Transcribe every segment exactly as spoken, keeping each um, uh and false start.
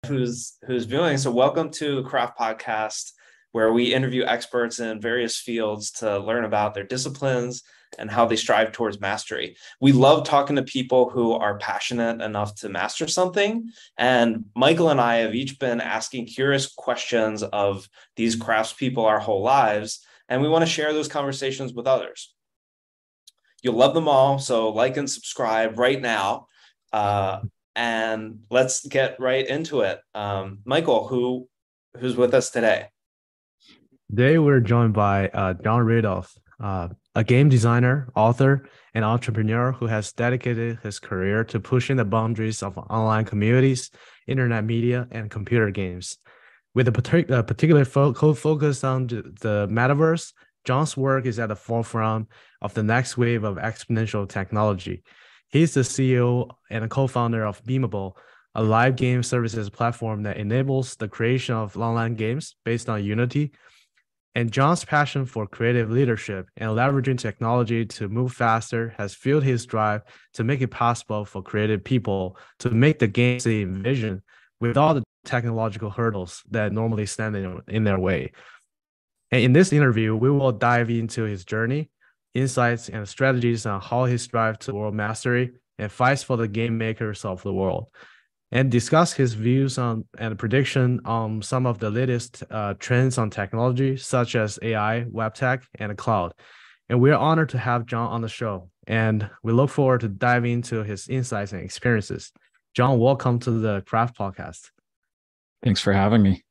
who's who's viewing. So welcome to Craft Podcast, where we interview experts in various fields to learn about their disciplines and how they strive towards mastery. We love talking to people who are passionate enough to master something. And Michael and I have each been asking curious questions of these craftspeople our whole lives, and we want to share those conversations with others. You'll love them all, so like and subscribe right now. Uh, and let's get right into it. Um, Michael, who who's with us today? Today, we're joined by uh, John Rudolph, uh, a game designer, author, and entrepreneur who has dedicated his career to pushing the boundaries of online communities, internet media, and computer games. With a partic- uh, particular fo- focus on the metaverse, John's work is at the forefront of the next wave of exponential technology. He's the C E O and a co-founder of Beamable, a live game services platform that enables the creation of online games based on Unity. And John's passion for creative leadership and leveraging technology to move faster has fueled his drive to make it possible for creative people to make the games they envision with all the technological hurdles that normally stand in, in their way. And in this interview, we will dive into his journey, insights, and strategies on how he strives to world mastery and fights for the game makers of the world, and discuss his views on and prediction on some of the latest uh, trends on technology, such as A I, web tech, and cloud. And we're honored to have John on the show, and we look forward to diving into his insights and experiences. John, welcome to the Craft Podcast. Thanks for having me.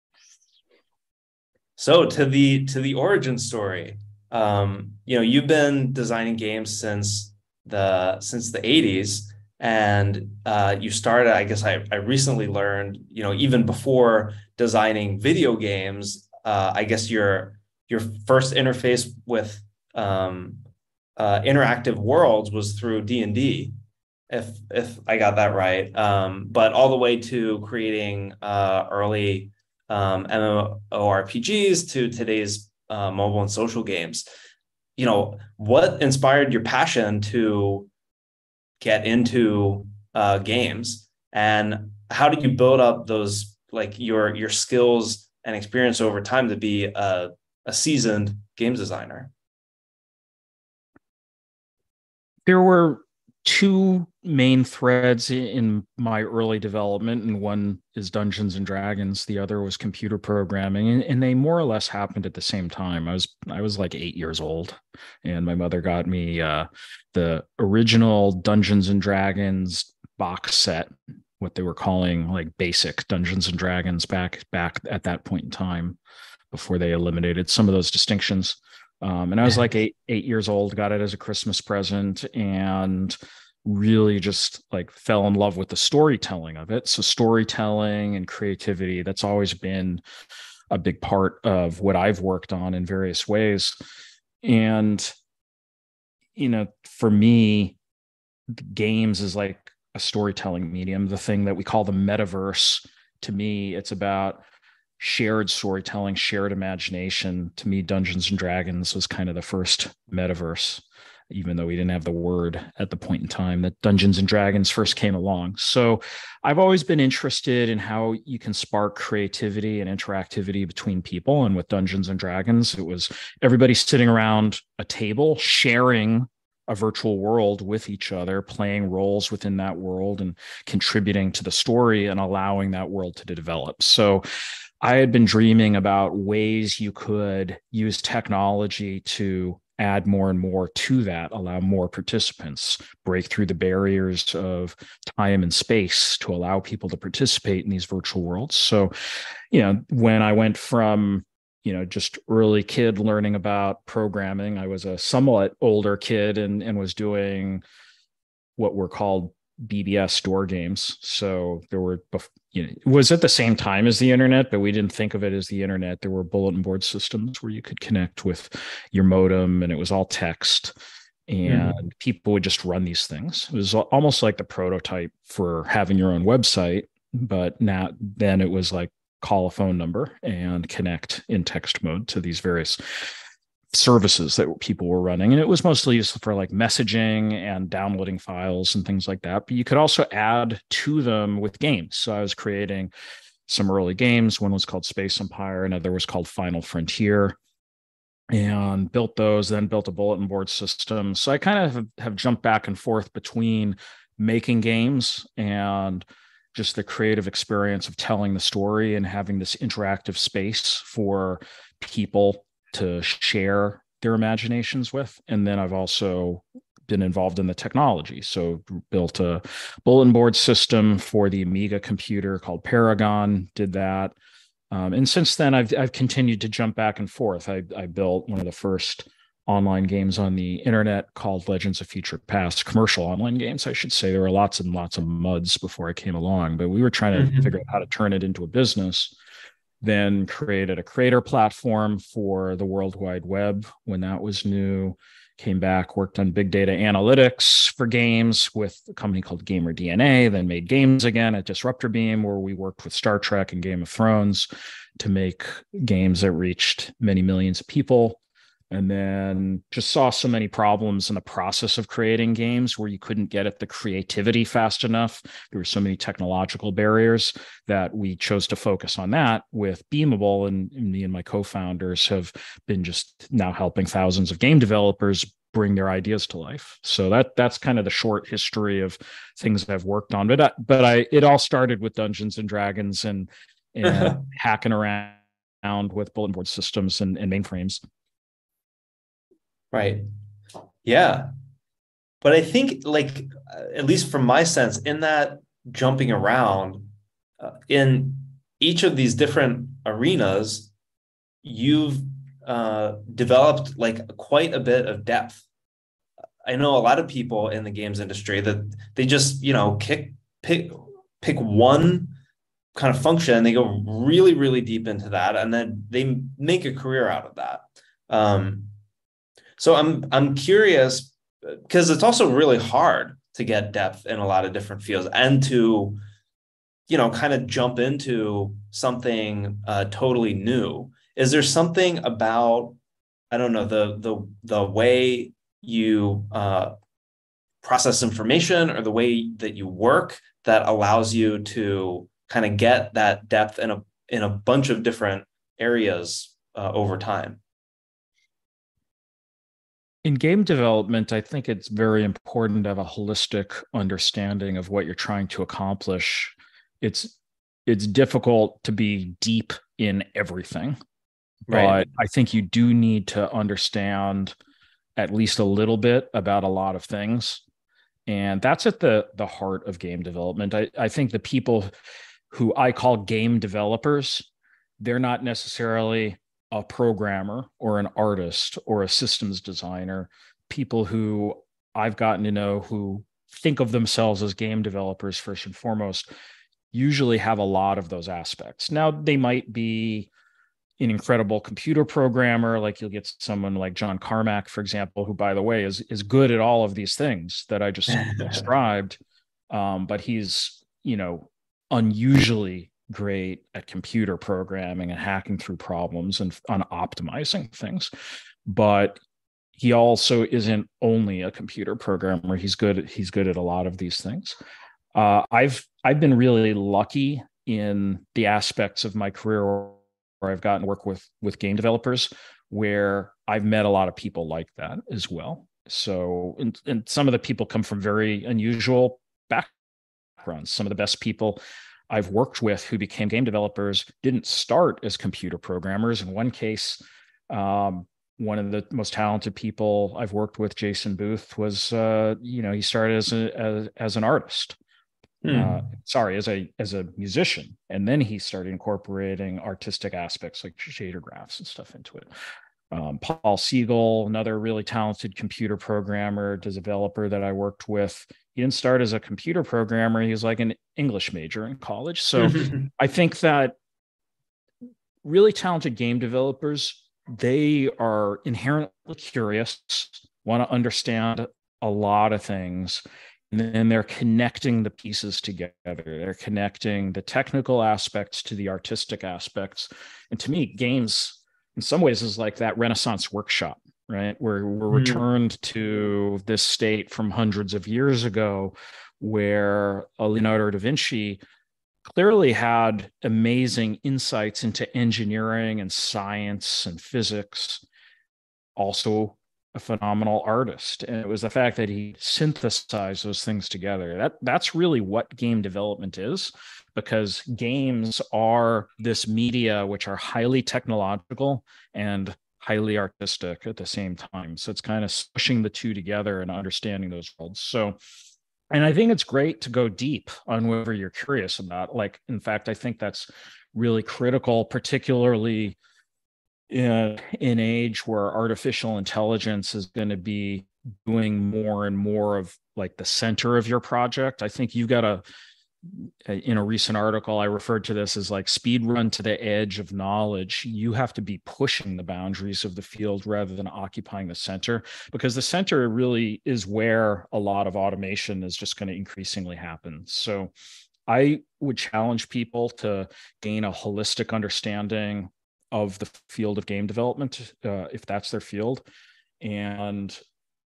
So to the to the origin story, um, you know, you've been designing games since the since the eighties. And uh, you started, I guess I, I recently learned, you know, even before designing video games, uh, I guess your your first interface with um, uh, interactive worlds was through D and D, if if I got that right. Um, but all the way to creating uh, early um, MMORPGs to today's uh, mobile and social games. You know, what inspired your passion to get into uh, games, and how did you build up those, like your your skills and experience over time to be a, a seasoned games designer? There were two main threads in my early development, and one is Dungeons and Dragons. The other was computer programming, and, and they more or less happened at the same time. I was I was like eight years old, and my mother got me uh, the original Dungeons and Dragons box set, what they were calling like basic Dungeons and Dragons back back at that point in time, before they eliminated some of those distinctions. Um, and I was like eight eight years old, got it as a Christmas present, and really just like fell in love with the storytelling of it. So storytelling and creativity, that's always been a big part of what I've worked on in various ways. And, you know, for me, games is like a storytelling medium, the thing that we call the metaverse. To me, it's about shared storytelling, shared imagination. To me, Dungeons and Dragons was kind of the first metaverse, even though we didn't have the word at the point in time that Dungeons and Dragons first came along. So I've always been interested in how you can spark creativity and interactivity between people. And with Dungeons and Dragons, it was everybody sitting around a table, sharing a virtual world with each other, playing roles within that world and contributing to the story and allowing that world to develop. So I had been dreaming about ways you could use technology to add more and more to that, allow more participants, break through the barriers of time and space to allow people to participate in these virtual worlds. So, you know, when I went from, you know, just early kid learning about programming, I was a somewhat older kid and, and was doing what were called B B S door games. So there were, you know, it was at the same time as the internet, but we didn't think of it as the internet. There were bulletin board systems where you could connect with your modem, and it was all text, and mm-hmm. people would just run these things. It was almost like the prototype for having your own website, but now then it was like call a phone number and connect in text mode to these various services that people were running. And it was mostly used for like messaging and downloading files and things like that. But you could also add to them with games. So I was creating some early games. One was called Space Empire, another was called Final Frontier, and built those, then built a bulletin board system. So I kind of have, have jumped back and forth between making games and just the creative experience of telling the story and having this interactive space for people to share their imaginations with. And then I've also been involved in the technology. So built a bulletin board system for the Amiga computer called Paragon, did that. Um, and since then, I've, I've continued to jump back and forth. I, I built one of the first online games on the internet called Legends of Future Past, commercial online games, I should say. There were lots and lots of muds before I came along, but we were trying to mm-hmm. figure out how to turn it into a business. Then created a creator platform for the World Wide Web when that was new. Came back, worked on big data analytics for games with a company called Gamer D N A, then made games again at Disruptor Beam, where we worked with Star Trek and Game of Thrones to make games that reached many millions of people. And then just saw so many problems in the process of creating games where you couldn't get at the creativity fast enough. There were so many technological barriers that we chose to focus on that with Beamable. And, and me and my co-founders have been just now helping thousands of game developers bring their ideas to life. So that that's kind of the short history of things that I've worked on. But I, but I it all started with Dungeons and Dragons and, and hacking around with bulletin board systems and, and mainframes. Right. Yeah. But I think, like, at least from my sense, in that jumping around, uh, in each of these different arenas, you've uh, developed like quite a bit of depth. I know a lot of people in the games industry that they just, you know, kick, pick, pick one kind of function, they go really, really deep into that, and then they make a career out of that. Um, So I'm I'm curious, because it's also really hard to get depth in a lot of different fields and to, you know, kind of jump into something uh, totally new. Is there something about, I don't know, the the the way you uh, process information or the way that you work that allows you to kind of get that depth in a in a bunch of different areas uh, over time? In game development, I think it's very important to have a holistic understanding of what you're trying to accomplish. It's it's difficult to be deep in everything, right. But I think you do need to understand at least a little bit about a lot of things. And that's at the, the heart of game development. I, I think the people who I call game developers, they're not necessarily a programmer or an artist or a systems designer. People who I've gotten to know who think of themselves as game developers first and foremost usually have a lot of those aspects. Now, they might be an incredible computer programmer, like you'll get someone like John Carmack, for example, who, by the way, is, is good at all of these things that I just described. Um, but he's, you know, unusually great at computer programming and hacking through problems and on optimizing things. But he also isn't only a computer programmer. He's good. He's good at a lot of these things. Uh, I've I've been really lucky in the aspects of my career where I've gotten to work with with game developers, where I've met a lot of people like that as well. So, and, and some of the people come from very unusual backgrounds. Some of the best people I've worked with who became game developers didn't start as computer programmers. In one case, um, one of the most talented people I've worked with, Jason Booth, was, uh, you know, he started as a, as, as an artist. Hmm. Uh, sorry, as a as a musician, and then he started incorporating artistic aspects like shader graphs and stuff into it. Um, Paul Siegel, another really talented computer programmer, developer that I worked with, he didn't start as a computer programmer. He was like an English major in college. So I think that really talented game developers, they are inherently curious, want to understand a lot of things. And then they're connecting the pieces together. They're connecting the technical aspects to the artistic aspects. And to me, games in some ways is like that Renaissance workshop right? We're, we're Mm. returned to this state from hundreds of years ago where Leonardo da Vinci clearly had amazing insights into engineering and science and physics, also a phenomenal artist. And it was the fact that he synthesized those things together. That that's really what game development is, because games are this media which are highly technological and highly artistic at the same time. So it's kind of pushing the two together and understanding those worlds. So, and I think it's great to go deep on whatever you're curious about. Like, in fact, I think that's really critical, particularly in an age where artificial intelligence is going to be doing more and more of like the center of your project. I think you got to, in a recent article, I referred to this as like speed run to the edge of knowledge. You have to be pushing the boundaries of the field rather than occupying the center, because the center really is where a lot of automation is just going to increasingly happen. So I would challenge people to gain a holistic understanding of the field of game development, uh, if that's their field, and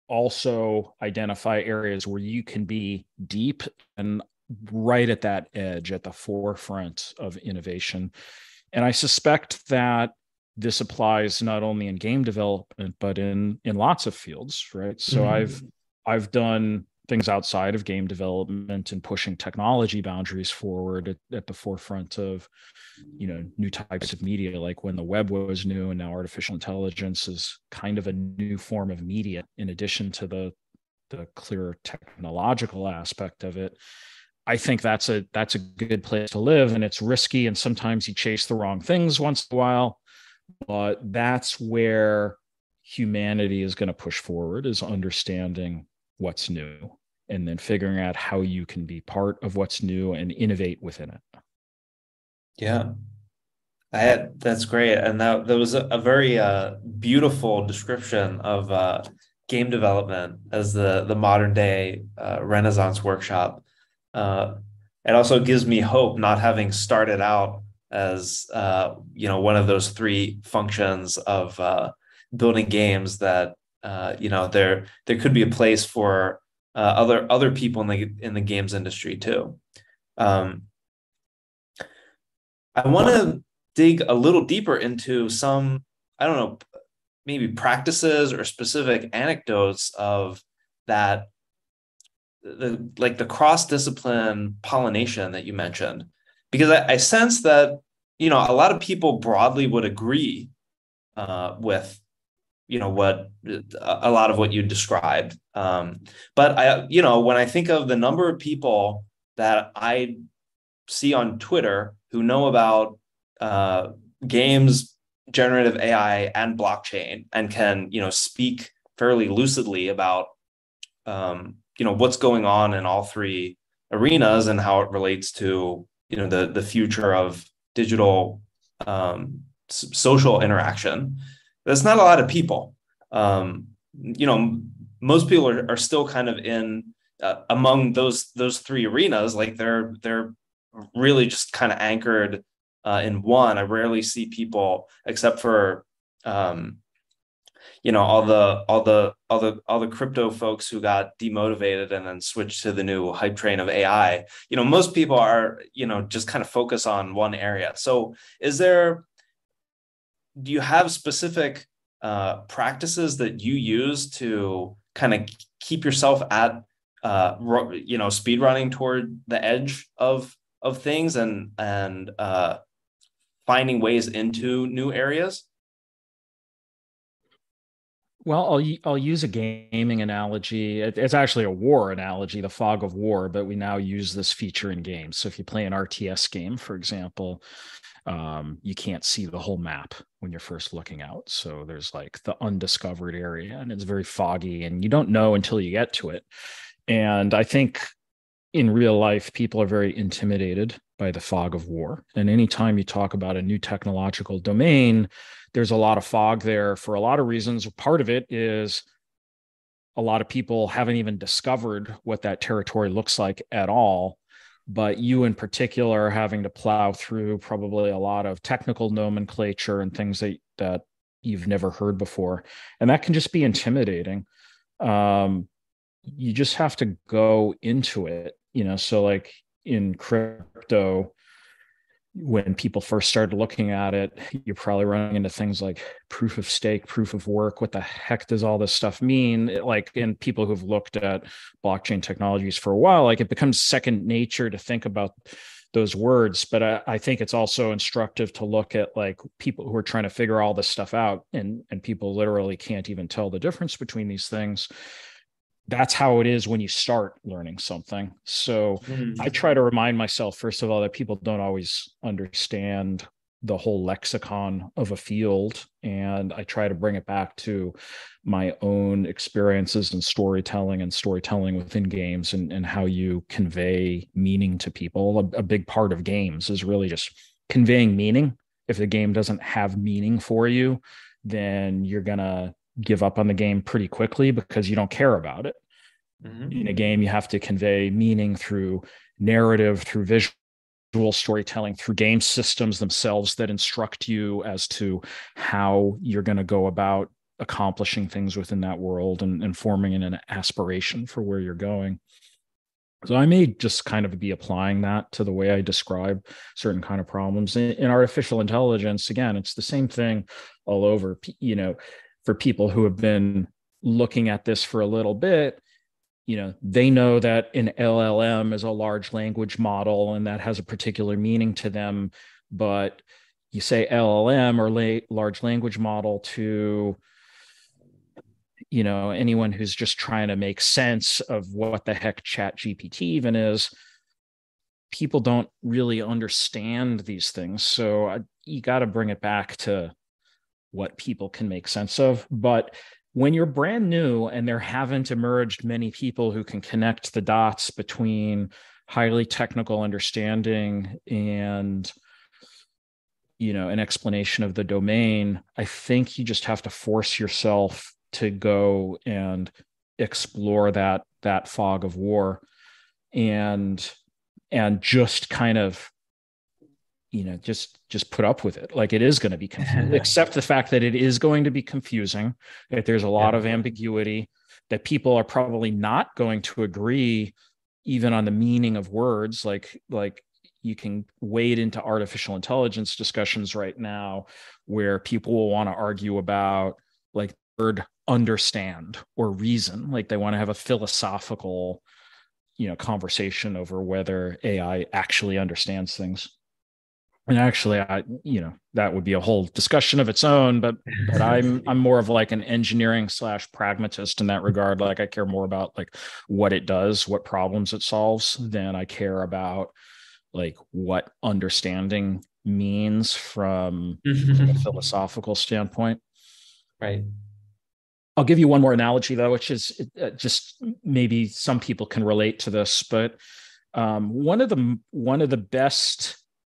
also identify areas where you can be deep and right at that edge, at the forefront of innovation. And I suspect that this applies not only in game development, but in in lots of fields, right? So mm-hmm. I've I've done things outside of game development and pushing technology boundaries forward at, at the forefront of, you know, new types of media, like when the web was new, and now artificial intelligence is kind of a new form of media in addition to the the clear technological aspect of it. I think that's a that's a good place to live, and it's risky, and sometimes you chase the wrong things once in a while, but that's where humanity is going to push forward, is understanding what's new and then figuring out how you can be part of what's new and innovate within it. Yeah, I had, that's great. And that, that was a, a very uh, beautiful description of uh, game development as the, the modern day uh, Renaissance workshop. Uh, it also gives me hope, not having started out as, uh, you know, one of those three functions of uh, building games, that, uh, you know, there, there could be a place for uh, other, other people in the, in the games industry too. Um, I want to dig a little deeper into some, I don't know, maybe practices or specific anecdotes of that, the like the cross-discipline pollination that you mentioned, because I, I sense that, you know, a lot of people broadly would agree uh, with, you know, what a lot of what you described. Um, but I, you know, when I think of the number of people that I see on Twitter who know about uh, games, generative A I, and blockchain, and can, you know, speak fairly lucidly about, um, you know, what's going on in all three arenas and how it relates to, you know, the the future of digital um, s- social interaction. That's not a lot of people. Um, you know, most people are, are still kind of in uh, among those those three arenas. Like they're they're really just kind of anchored uh, in one. I rarely see people, except for um, you know, all the all the all the all the crypto folks who got demotivated and then switched to the new hype train of A I. You know, most people are, you know, just kind of focus on one area. So is there, do you have specific uh, practices that you use to kind of keep yourself at, uh, you know, speed running toward the edge of of things and and uh, finding ways into new areas? Well, I'll I'll use a gaming analogy. It's actually a war analogy, the fog of war, but we now use this feature in games. So if you play an R T S game, for example, um, you can't see the whole map when you're first looking out. So there's like the undiscovered area, and it's very foggy, and you don't know until you get to it. And I think in real life, people are very intimidated by the fog of war. And anytime you talk about a new technological domain, there's a lot of fog there for a lot of reasons. Part of it is a lot of people haven't even discovered what that territory looks like at all. But you in particular are having to plow through probably a lot of technical nomenclature and things that, that you've never heard before. And that can just be intimidating. Um, you just have to go into it, you know. So like in crypto, when people first started looking at it, you're probably running into things like proof of stake, proof of work. What the heck does all this stuff mean? It, like, and people who've looked at blockchain technologies for a while, like it becomes second nature to think about those words. But I, I think it's also instructive to look at like people who are trying to figure all this stuff out, and and people literally can't even tell the difference between these things. That's how it is when you start learning something. So mm. I try to remind myself, first of all, that people don't always understand the whole lexicon of a field. And I try to bring it back to my own experiences in storytelling and storytelling within games, and, and how you convey meaning to people. A, a big part of games is really just conveying meaning. If the game doesn't have meaning for you, then you're going to give up on the game pretty quickly because you don't care about it. Mm-hmm. In a game, you have to convey meaning through narrative, through visual storytelling, through game systems themselves that instruct you as to how you're going to go about accomplishing things within that world, and, and forming an aspiration for where you're going. So I may just kind of be applying that to the way I describe certain kind of problems. In, in artificial intelligence, again, it's the same thing all over. You know, for people who have been looking at this for a little bit, you know, they know that an L L M is a large language model, and that has a particular meaning to them. But you say L L M or la- large language model to, you know, anyone who's just trying to make sense of what the heck Chat G P T even is, people don't really understand these things. So I, you got to bring it back to what people can make sense of. But when you're brand new and there haven't emerged many people who can connect the dots between highly technical understanding and, you know, an explanation of the domain, I think you just have to force yourself to go and explore that that fog of war, and and just kind of, you know, just just put up with it. Like, it is going to be confusing, accept the fact that it is going to be confusing, that there's a lot yeah. of ambiguity, that people are probably not going to agree even on the meaning of words. Like, like you can wade into artificial intelligence discussions right now where people will want to argue about like word understand or reason. Like they want to have a philosophical, you know, conversation over whether A I actually understands things. And actually, I, you know, that would be a whole discussion of its own, but, but I'm, I'm more of like an engineering slash pragmatist in that regard. Like I care more about like what it does, what problems it solves, than I care about like what understanding means from, from a philosophical standpoint. Right. I'll give you one more analogy though, which is uh, just maybe some people can relate to this, but um, one of the, one of the best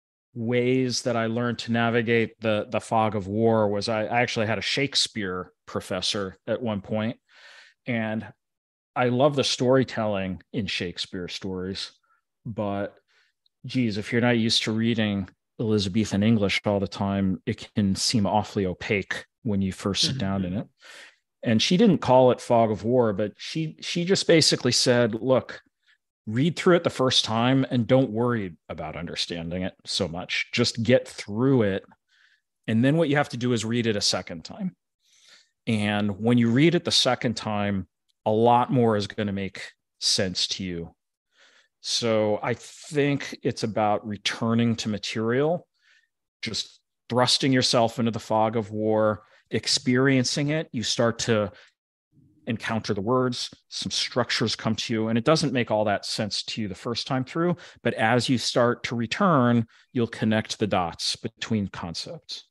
ways that I learned to navigate the the fog of war was I, I actually had a Shakespeare professor at one point, and I love the storytelling in Shakespeare stories, but geez, if you're not used to reading Elizabethan English all the time, it can seem awfully opaque when you first sit mm-hmm. down in it. And she didn't call it fog of war, but she she just basically said, look, read through it the first time and don't worry about understanding it so much. Just get through it. And then what you have to do is read it a second time. And when you read it the second time, a lot more is going to make sense to you. So I think it's about returning to material, just thrusting yourself into the fog of war, experiencing it. You start to encounter the words, some structures come to you, and it doesn't make all that sense to you the first time through, but as you start to return, you'll connect the dots between concepts.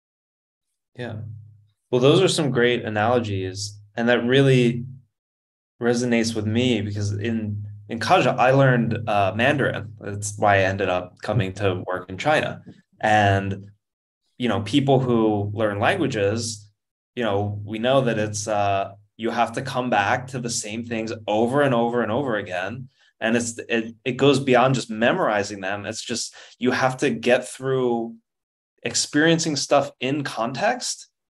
Yeah. Well, those are some great analogies, and that really resonates with me because in in Kaja, I learned uh, Mandarin. That's why I ended up coming to work in China. And, you know, people who learn languages, you know, we know that it's, uh, you have to come back to the same things over and over and over again. And it's it, it goes beyond just memorizing them. It's just, you have to get through experiencing stuff in context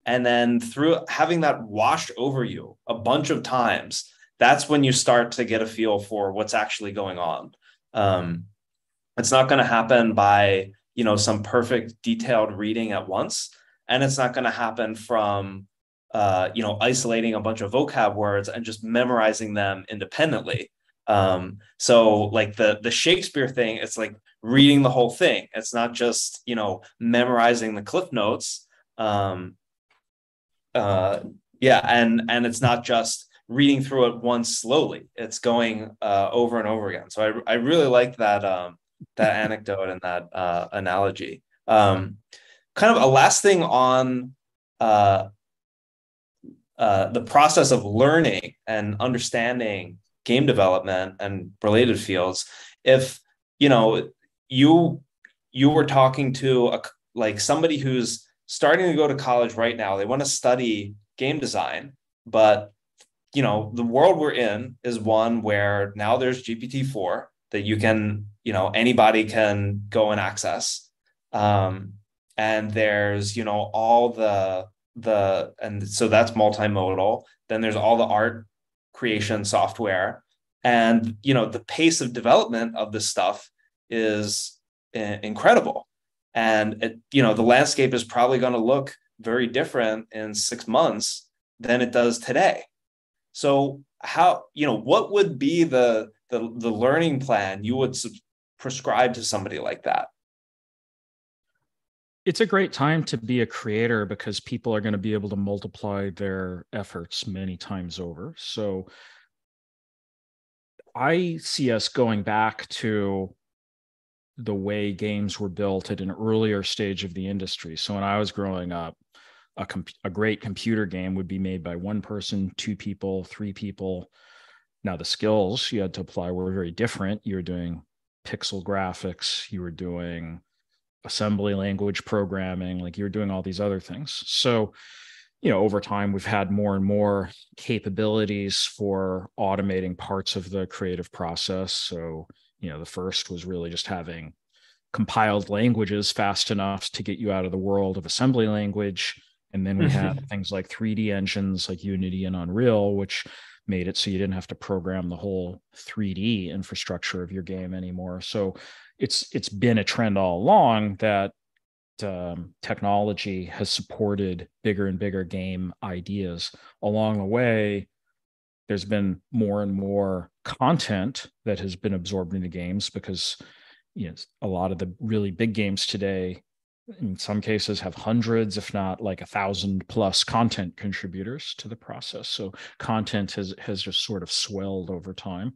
And then through having that wash over you a bunch of times, that's when you start to get a feel for what's actually going on. Um, it's not going to happen by, you know, some perfect detailed reading at once. And it's not going to happen from, uh, you know, isolating a bunch of vocab words and just memorizing them independently. Um, so like the the Shakespeare thing, it's like reading the whole thing. It's not just, you know, memorizing the cliff notes. Um, uh, yeah, and and it's not just reading through it once slowly. It's going uh, over and over again. So I I really like that um, that anecdote and that uh, analogy. Um, kind of a last thing on uh, uh, the process of learning and understanding game development and related fields. If you know you you were talking to a like somebody who's starting to go to college right now, they want to study game design, but you know the world we're in is one where now there's G P T four that you can, you know, anybody can go and access, um, and there's, you know, all the the and so that's multimodal. Then there's all the art creation software, and you know the pace of development of this stuff is uh, incredible, and it, you know the landscape is probably going to look very different in six months than it does today. So how, you know, what would be the the, the learning plan you would sub- prescribe to somebody like that? It's a great time to be a creator because people are going to be able to multiply their efforts many times over. So I see us going back to the way games were built at an earlier stage of the industry. So when I was growing up, a, comp- a great computer game would be made by one person, two people, three people. Now the skills you had to apply were very different. You were doing pixel graphics, you were doing assembly language programming, like you were doing all these other things. So, you know, over time, we've had more and more capabilities for automating parts of the creative process. So, you know, the first was really just having compiled languages fast enough to get you out of the world of assembly language. And then we had things like three D engines like Unity and Unreal, which made it so you didn't have to program the whole three D infrastructure of your game anymore. So it's it's been a trend all along that um, technology has supported bigger and bigger game ideas. Along the way, there's been more and more content that has been absorbed into games because, you know, a lot of the really big games today, in some cases, have hundreds, if not like a thousand plus content contributors to the process. So content has has just sort of swelled over time.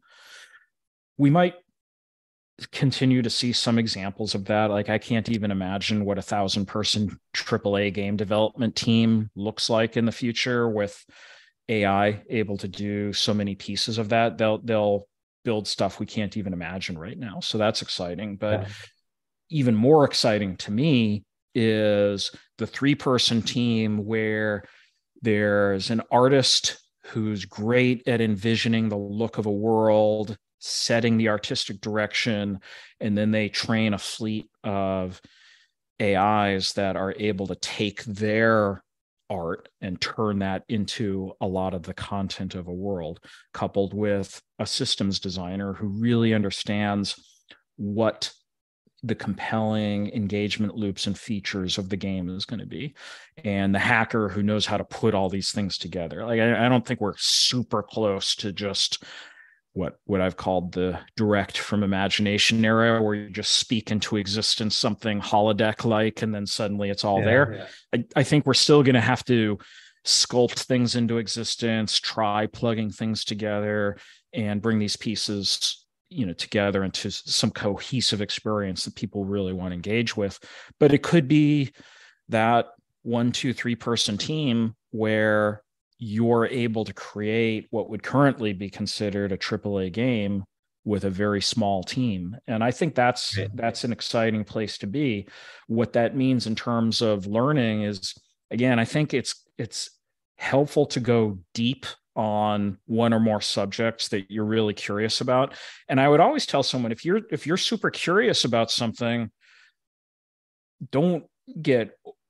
We might continue to see some examples of that. Like I can't even imagine what a thousand person triple A game development team looks like in the future with A I able to do so many pieces of that. They'll they'll build stuff we can't even imagine right now. So that's exciting. But yeah. Even more exciting to me is the three person team where there's an artist who's great at envisioning the look of a world, setting the artistic direction, and then they train a fleet of A Is that are able to take their art and turn that into a lot of the content of a world, coupled with a systems designer who really understands what the compelling engagement loops and features of the game is going to be, and the hacker who knows how to put all these things together. Like I, I don't think we're super close to just what what I've called the direct from imagination era, where you just speak into existence something holodeck-like, and then suddenly it's all yeah, there. Yeah. I, I think we're still going to have to sculpt things into existence, try plugging things together, and bring these pieces, you know, together into some cohesive experience that people really want to engage with. But it could be that one, two, three person team where you're able to create what would currently be considered a triple A game with a very small team. And I think that's right. that's an exciting place to be. What that means in terms of learning is, again, I think it's it's helpful to go deep on one or more subjects that you're really curious about. And I would always tell someone, if you're if you're super curious about something, don't get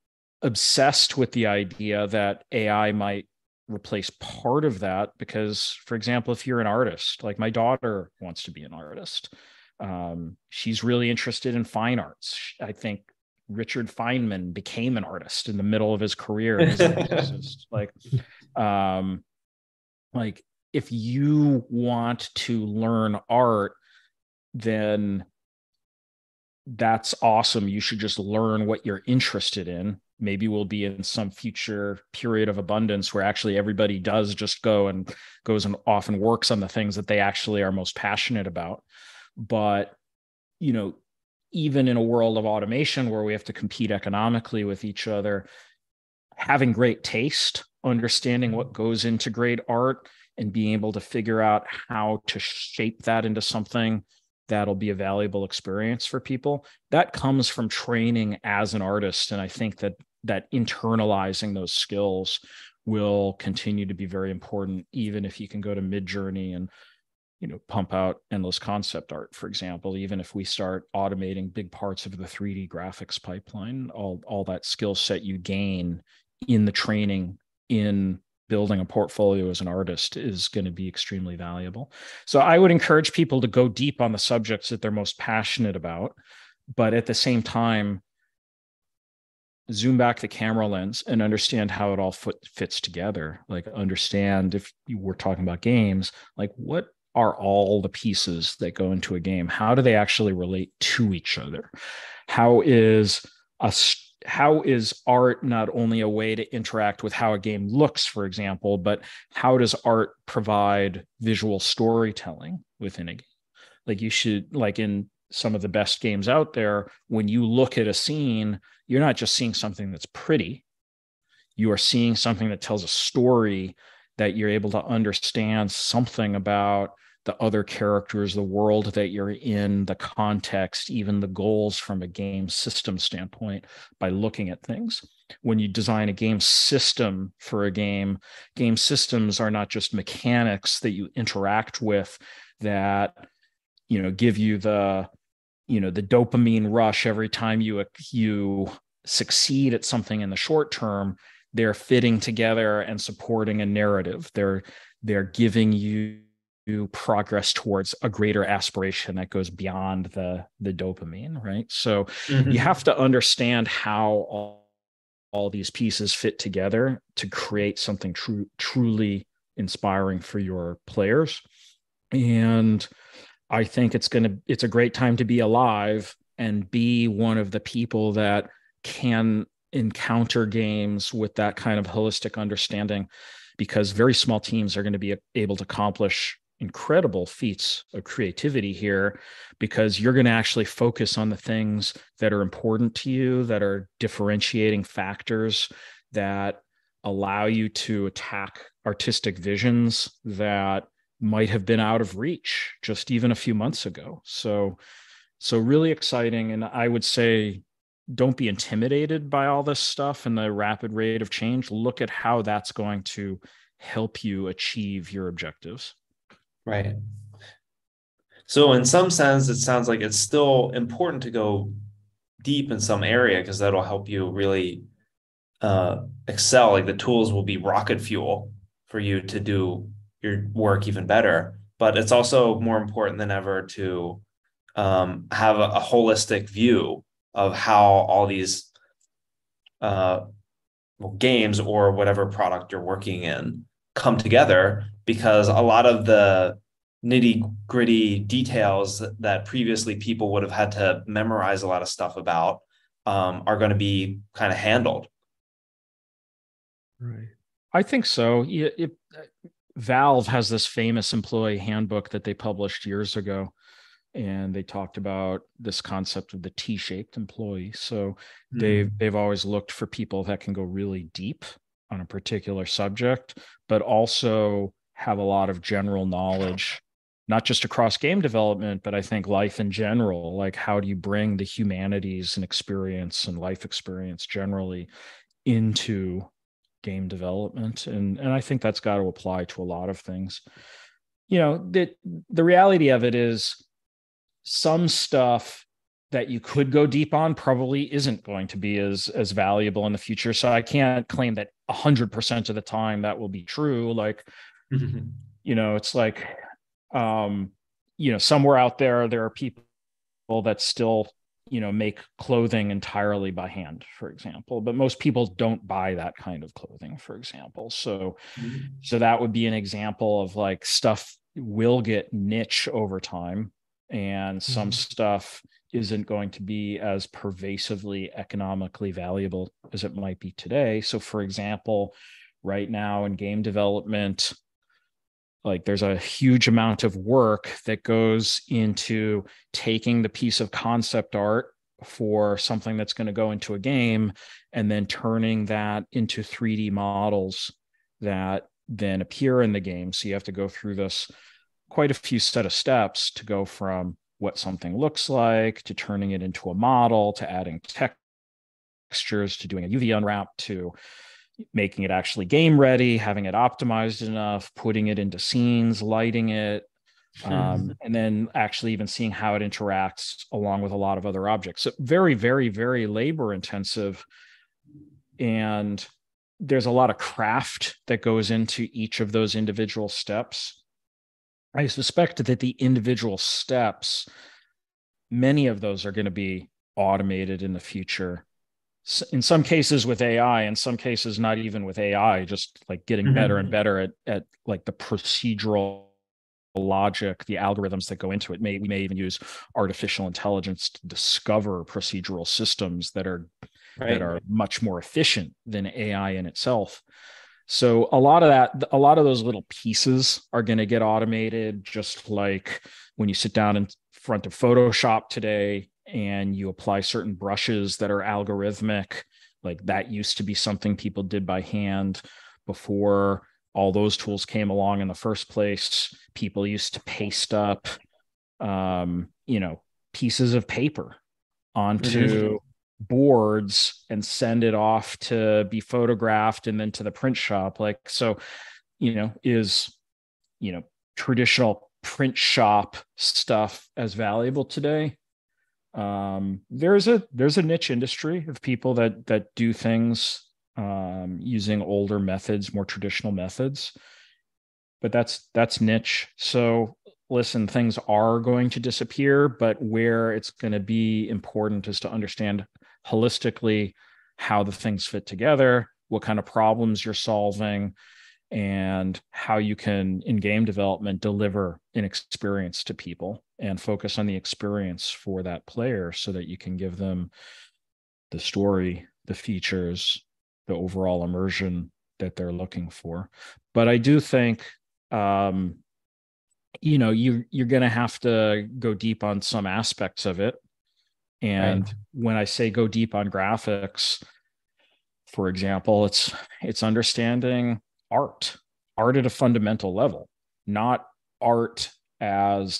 obsessed with the idea that A I might replace part of that because, for example, if you're an artist, like my daughter wants to be an artist, um, she's really interested in fine arts. I think Richard Feynman became an artist in the middle of his career as a physicist. Like, um, like if you want to learn art, then that's awesome. You should just learn what you're interested in. Maybe we'll be in some future period of abundance where actually everybody does just go and goes and often works on the things that they actually are most passionate about. But, you know, even in a world of automation where we have to compete economically with each other, having great taste, understanding what goes into great art, and being able to figure out how to shape that into something that'll be a valuable experience for people, that comes from training as an artist. And I think that that internalizing those skills will continue to be very important, even if you can go to Midjourney and, you know, pump out endless concept art, for example. Even if we start automating big parts of the three D graphics pipeline, all, all that skill set you gain in the training in building a portfolio as an artist is going to be extremely valuable. So I would encourage people to go deep on the subjects that they're most passionate about, but at the same time, zoom back the camera lens and understand how it all fit, fits together. Like, understand, if you were talking about games, like what are all the pieces that go into a game? How do they actually relate to each other? How is a how is art not only a way to interact with how a game looks, for example, but how does art provide visual storytelling within a game? Like, you should, like in some of the best games out there, when you look at a scene, you're not just seeing something that's pretty. You are seeing something that tells a story, that you're able to understand something about the other characters, the world that you're in, the context, even the goals from a game system standpoint by looking at things. When you design a game system for a game, game systems are not just mechanics that you interact with that, you know, give you the, you know, the dopamine rush every time you, you succeed at something in the short term. They're fitting together and supporting a narrative. They're, they're giving you progress towards a greater aspiration that goes beyond the the dopamine, right? So mm-hmm. you have to understand how all, all these pieces fit together to create something true truly inspiring for your players. And I think it's going to it's a great time to be alive and be one of the people that can encounter games with that kind of holistic understanding, because very small teams are going to be able to accomplish incredible feats of creativity here, because you're going to actually focus on the things that are important to you, that are differentiating factors that allow you to attack artistic visions that might have been out of reach just even a few months ago. So, so really exciting. And I would say, don't be intimidated by all this stuff and the rapid rate of change. Look at how that's going to help you achieve your objectives. Right. So in some sense, it sounds like it's still important to go deep in some area, because that'll help you really uh, excel. Like, the tools will be rocket fuel for you to do your work even better. But it's also more important than ever to um, have a, a holistic view of how all these uh, well, games or whatever product you're working in come together, because a lot of the nitty gritty details that previously people would have had to memorize a lot of stuff about um, are going to be kind of handled. Right. I think so. It, it, Valve has this famous employee handbook that they published years ago, and they talked about this concept of the T-shaped employee. So mm. they've, they've always looked for people that can go really deep on a particular subject, but also have a lot of general knowledge, not just across game development, but I think life in general. Like, how do you bring the humanities and experience and life experience generally into game development? And, and I think that's got to apply to a lot of things. You know, the, the reality of it is, some stuff that you could go deep on probably isn't going to be as as valuable in the future. So I can't claim that one hundred percent of the time that will be true. Like, you know, it's like, um, you know, somewhere out there, there are people that still, you know, make clothing entirely by hand, for example, but most people don't buy that kind of clothing, for example. So, Mm-hmm. so that would be an example of like stuff will get niche over time, and some Mm-hmm. stuff isn't going to be as pervasively economically valuable as it might be today. So, for example, right now in game development, like there's a huge amount of work that goes into taking the piece of concept art for something that's going to go into a game and then turning that into three D models that then appear in the game. So you have to go through this quite a few set of steps to go from what something looks like to turning it into a model to adding textures to doing a U V unwrap to making it actually game ready, having it optimized enough, putting it into scenes, lighting it, um, and then actually even seeing how it interacts along with a lot of other objects. So very, very, very labor intensive. And there's a lot of craft that goes into each of those individual steps. I suspect that the individual steps, many of those are going to be automated in the future. In some cases with A I, in some cases not even with A I, just like getting mm-hmm. better and better at at like the procedural logic, the algorithms that go into it. May we may even use artificial intelligence to discover procedural systems that are right. that are much more efficient than A I in itself. So a lot of that, a lot of those little pieces are going to get automated, just like when you sit down in front of Photoshop today and you apply certain brushes that are algorithmic. Like that used to be something people did by hand before all those tools came along in the first place. People used to paste up, um, you know, pieces of paper onto mm-hmm. boards and send it off to be photographed and then to the print shop. Like, so, you know, is, you know, traditional print shop stuff as valuable today? Um, there's a there's a niche industry of people that that do things um, using older methods, more traditional methods, but that's that's niche. So listen, things are going to disappear, but where it's going to be important is to understand holistically how the things fit together, what kind of problems you're solving, and how you can, in game development, deliver an experience to people and focus on the experience for that player so that you can give them the story, the features, the overall immersion that they're looking for. But I do think, um, you know, you, you're going to have to go deep on some aspects of it. And right. when I say go deep on graphics, for example, it's it's understanding art, art at a fundamental level, not art as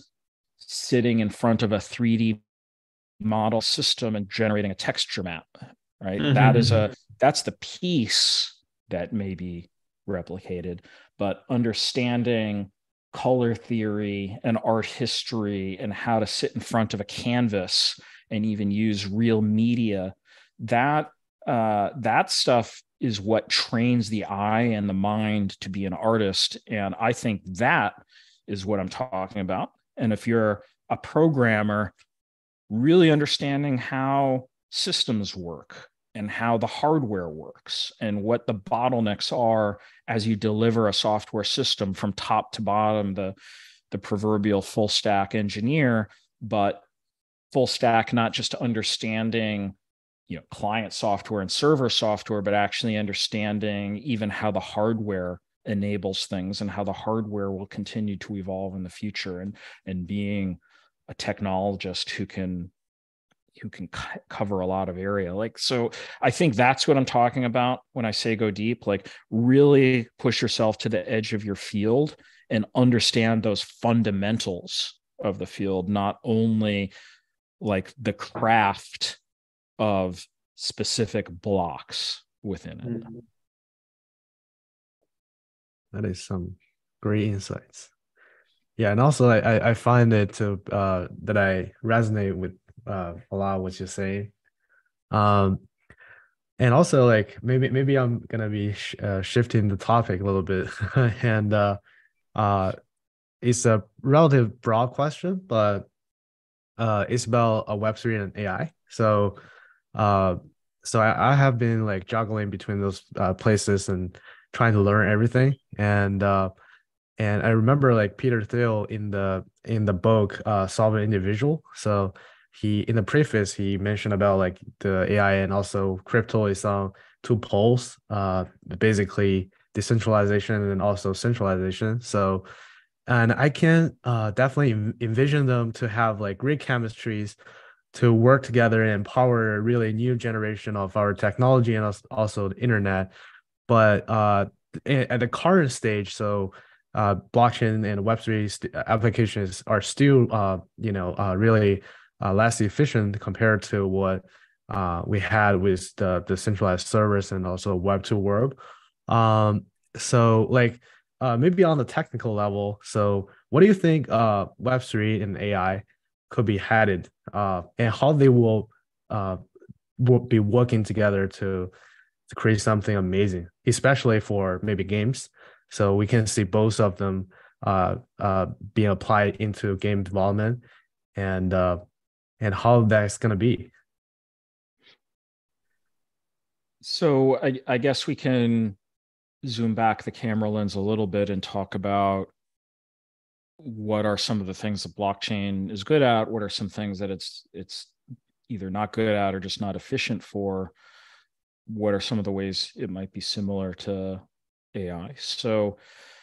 sitting in front of a three D model system and generating a texture map, right? Mm-hmm. That is a, that's the piece that may be replicated, but understanding color theory and art history and how to sit in front of a canvas and even use real media, that uh, that stuff is what trains the eye and the mind to be an artist. And I think that is what I'm talking about. And if you're a programmer, really understanding how systems work and how the hardware works and what the bottlenecks are as you deliver a software system from top to bottom, the, the proverbial full stack engineer, but full stack, not just understanding, you know, client software and server software, but actually understanding even how the hardware enables things and how the hardware will continue to evolve in the future, and and being a technologist who can who can c- cover a lot of area. Like, so I think that's what I'm talking about when I say go deep. Like, really push yourself to the edge of your field and understand those fundamentals of the field, not only like the craft of specific blocks within it. That is some great insights. Yeah, and also I I find it to uh that I resonate with uh, a lot of what you're saying. Um, and also like maybe maybe I'm gonna be sh- uh, shifting the topic a little bit, and uh, uh, it's a relative broad question, but uh, it's about a Web three and A I. So, uh, so I, I have been like juggling between those uh, places and trying to learn everything. And uh, and I remember like Peter Thiel in the in the book uh, Solving Individual. So he in the preface he mentioned about like the A I and also crypto is on two poles, uh, basically decentralization and also centralization. So and I can uh, definitely envision them to have like great chemistries to work together and empower a really new generation of our technology and also the internet. But uh, at the current stage, so uh, blockchain and Web three st- applications are still, uh, you know, uh, really uh, less efficient compared to what uh, we had with the, the centralized servers and also Web two world. Um, so like uh, maybe on the technical level, so what do you think uh, Web three and A I could be headed uh, and how they will uh, will be working together to to create something amazing, especially for maybe games. So we can see both of them uh, uh, being applied into game development and uh, and how that's going to be. So I, I guess we can zoom back the camera lens a little bit and talk about what are some of the things that blockchain is good at, what are some things that it's it's either not good at or just not efficient for, what are some of the ways it might be similar to A I. So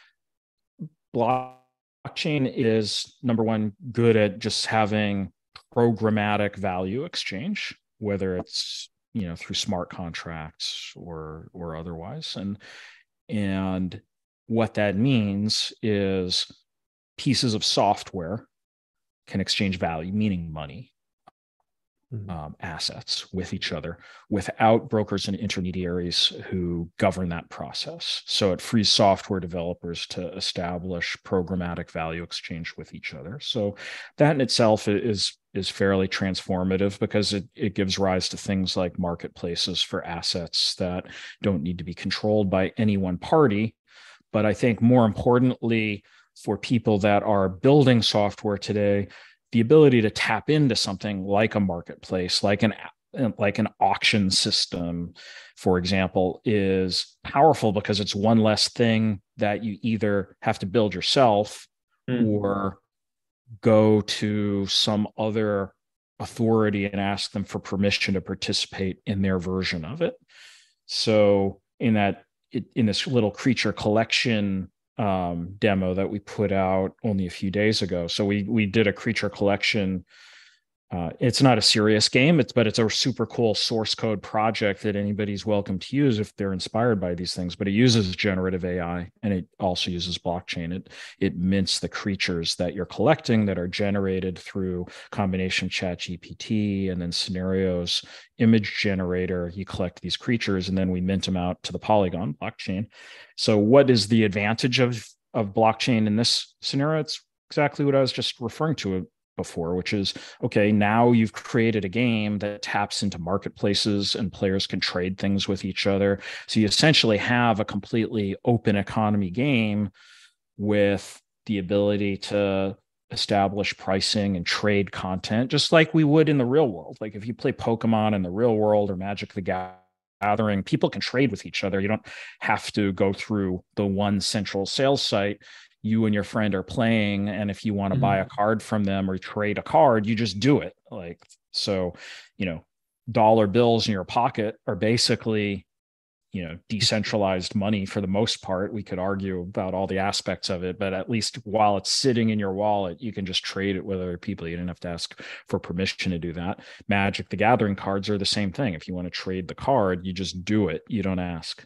blockchain is, number one, good at just having programmatic value exchange, whether it's, you know, through smart contracts or or otherwise. And and what that means is pieces of software can exchange value, meaning money, um, assets with each other without brokers and intermediaries who govern that process. So it frees software developers to establish programmatic value exchange with each other. So that in itself is is fairly transformative because it, it gives rise to things like marketplaces for assets that don't need to be controlled by any one party. But I think more importantly, for people that are building software today, the ability to tap into something like a marketplace, like an like an auction system, for example, is powerful because it's one less thing that you either have to build yourself mm. or go to some other authority and ask them for permission to participate in their version of it. So in that, in this little creature collection um, demo that we put out only a few days ago. So we we did a creature collection. Uh, it's not a serious game, it's but it's a super cool source code project that anybody's welcome to use if they're inspired by these things. But it uses generative A I and it also uses blockchain. It it mints the creatures that you're collecting that are generated through combination Chat G P T and then scenarios image generator. You collect these creatures and then we mint them out to the Polygon blockchain. So what is the advantage of of blockchain in this scenario? It's exactly what I was just referring to before, which is, okay, now you've created a game that taps into marketplaces and players can trade things with each other. So you essentially have a completely open economy game with the ability to establish pricing and trade content, just like we would in the real world. Like if you play Pokemon in the real world or Magic the Gathering, people can trade with each other. You don't have to go through the one central sales site. You and your friend are playing, and if you want to mm-hmm. buy a card from them or trade a card, you just do it. Like, so, you know, dollar bills in your pocket are basically, you know, decentralized money for the most part. We could argue about all the aspects of it, but at least while it's sitting in your wallet, you can just trade it with other people. You don't have to ask for permission to do that. Magic the Gathering cards are the same thing. If you want to trade the card, you just do it. You don't ask.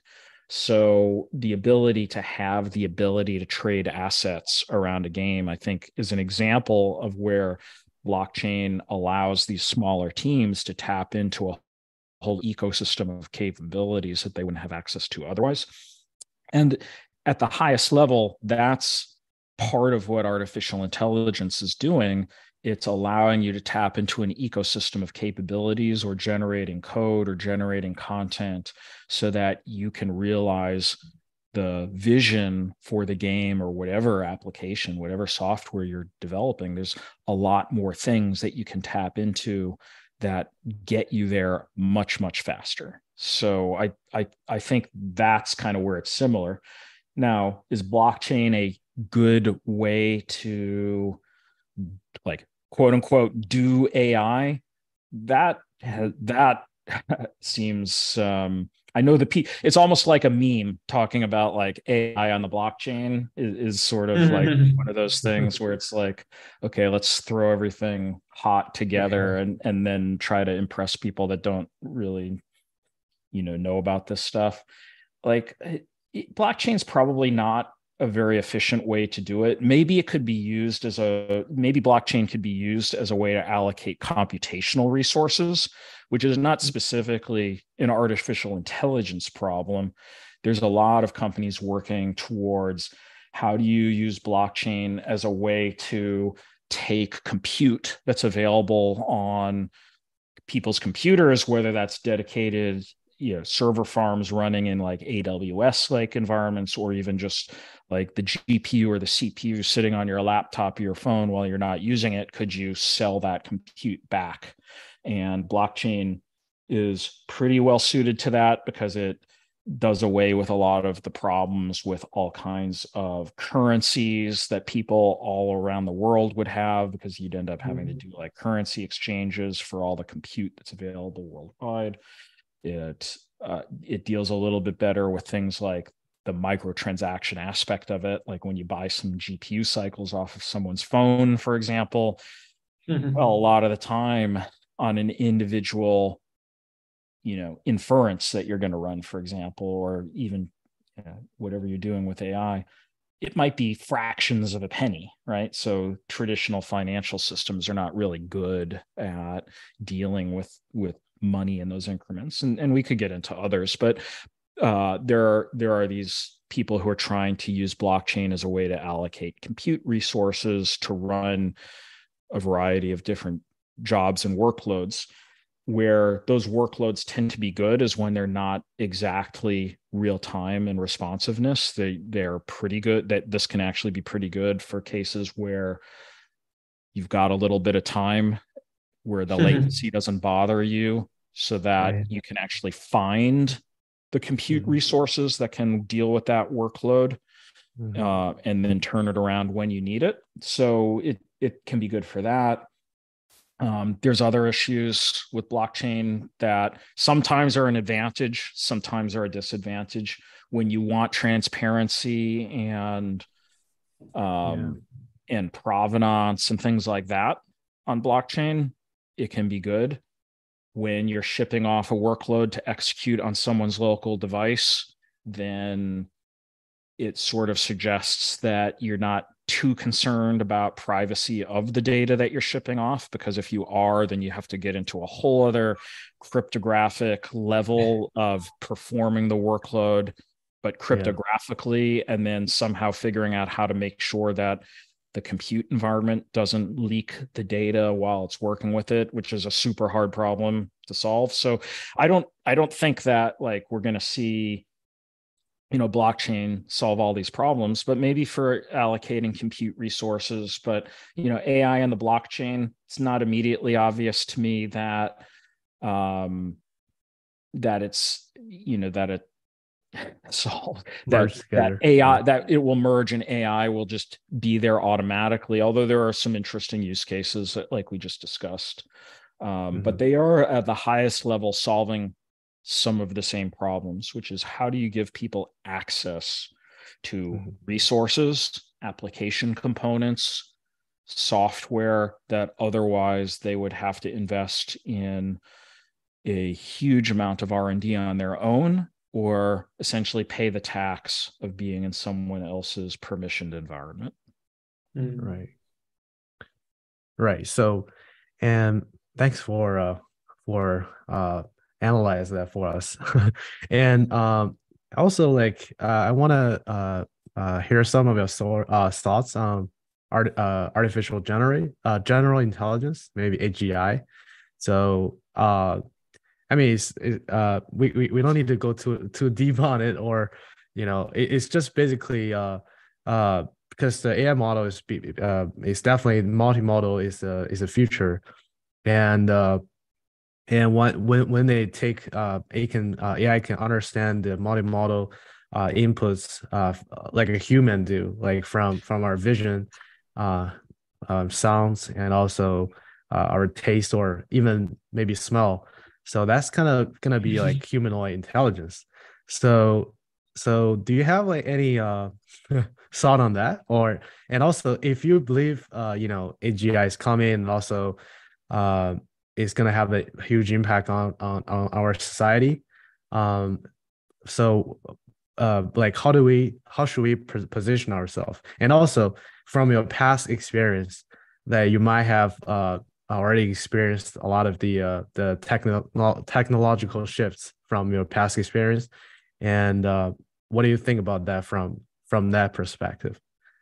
So the ability to have the ability to trade assets around a game, I think, is an example of where blockchain allows these smaller teams to tap into a whole ecosystem of capabilities that they wouldn't have access to otherwise. And at the highest level, that's part of what artificial intelligence is doing, It's allowing you to tap into an ecosystem of capabilities or generating code or generating content so that you can realize the vision for the game or whatever application, whatever software you're developing. There's a lot more things that you can tap into that get you there much, much faster. So I, I, I think that's kind of where it's similar. Now, is blockchain a good way to, like, quote unquote, do A I? That that seems, um, I know the P, it's almost like a meme talking about like A I on the blockchain is, is sort of like one of those things where it's like, okay, let's throw everything hot together and and then try to impress people that don't really, you know, know about this stuff. Like, blockchain is probably not a very efficient way to do it. Maybe it could be used as a, maybe blockchain could be used as a way to allocate computational resources, which is not specifically an artificial intelligence problem. There's a lot of companies working towards how do you use blockchain as a way to take compute that's available on people's computers, whether that's dedicated, you know, server farms running in like A W S like environments, or even just like the G P U or the C P U sitting on your laptop or your phone while you're not using it. Could you sell that compute back? And blockchain is pretty well suited to that because it does away with a lot of the problems with all kinds of currencies that people all around the world would have, because you'd end up having to do like currency exchanges for all the compute that's available worldwide. It uh, it deals a little bit better with things like the microtransaction aspect of it, like when you buy some G P U cycles off of someone's phone, for example. Mm-hmm. Well, a lot of the time on an individual, you know, inference that you're going to run, for example, or even, you know, whatever you're doing with A I, it might be fractions of a penny, right? So traditional financial systems are not really good at dealing with with money in those increments, and and we could get into others, but uh, there are there are these people who are trying to use blockchain as a way to allocate compute resources to run a variety of different jobs and workloads. Where those workloads tend to be good is when they're not exactly real time and responsiveness. They they're pretty good. That this can actually be pretty good for cases where you've got a little bit of time where the latency doesn't bother you, so that right. you can actually find the compute mm-hmm. resources that can deal with that workload, mm-hmm. uh, and then turn it around when you need it. So it it can be good for that. Um, there's other issues with blockchain that sometimes are an advantage, sometimes are a disadvantage. When you want transparency and um, yeah. and provenance and things like that on blockchain, it can be good. When you're shipping off a workload to execute on someone's local device, then it sort of suggests that you're not too concerned about privacy of the data that you're shipping off, because if you are, then you have to get into a whole other cryptographic level of performing the workload, but cryptographically, yeah. and then somehow figuring out how to make sure that the compute environment doesn't leak the data while it's working with it, which is a super hard problem to solve. So I don't, I don't think that like we're going to see, you know, blockchain solve all these problems, but maybe for allocating compute resources. But, you know, A I and the blockchain, it's not immediately obvious to me that, um, that it's, you know, that it solve that, that A I, that it will merge and A I will just be there automatically. Although there are some interesting use cases that, like we just discussed, um, mm-hmm. but they are at the highest level solving some of the same problems, which is how do you give people access to mm-hmm. resources, application components, software that otherwise they would have to invest in a huge amount of R and D on their own, or essentially pay the tax of being in someone else's permissioned environment. Mm-hmm. Right. Right. So, and thanks for, uh, for, uh, analyze that for us. And um also, like uh, I want to uh uh hear some of your so, uh thoughts um art, uh, artificial generate uh, general intelligence, maybe A G I. So uh, I mean, it's, it, uh, we, we we don't need to go too too deep on it, or you know, it, it's just basically uh, uh, because the A I model is uh, is definitely multimodal is a is a future, and uh, and when when when they take uh, it can uh, A I can understand the multimodal uh, inputs uh, like a human do, like from from our vision, uh, um, sounds, and also uh, our taste or even maybe smell. So that's kind of gonna be like humanoid intelligence. So so do you have like any uh thought on that? Or and also if you believe uh you know A G I is coming and also uh is gonna have a huge impact on on, on our society. Um so uh like how do we how should we position ourselves? And also from your past experience that you might have uh already experienced a lot of the uh the techno- technological shifts from your past experience, and uh what do you think about that from from that perspective?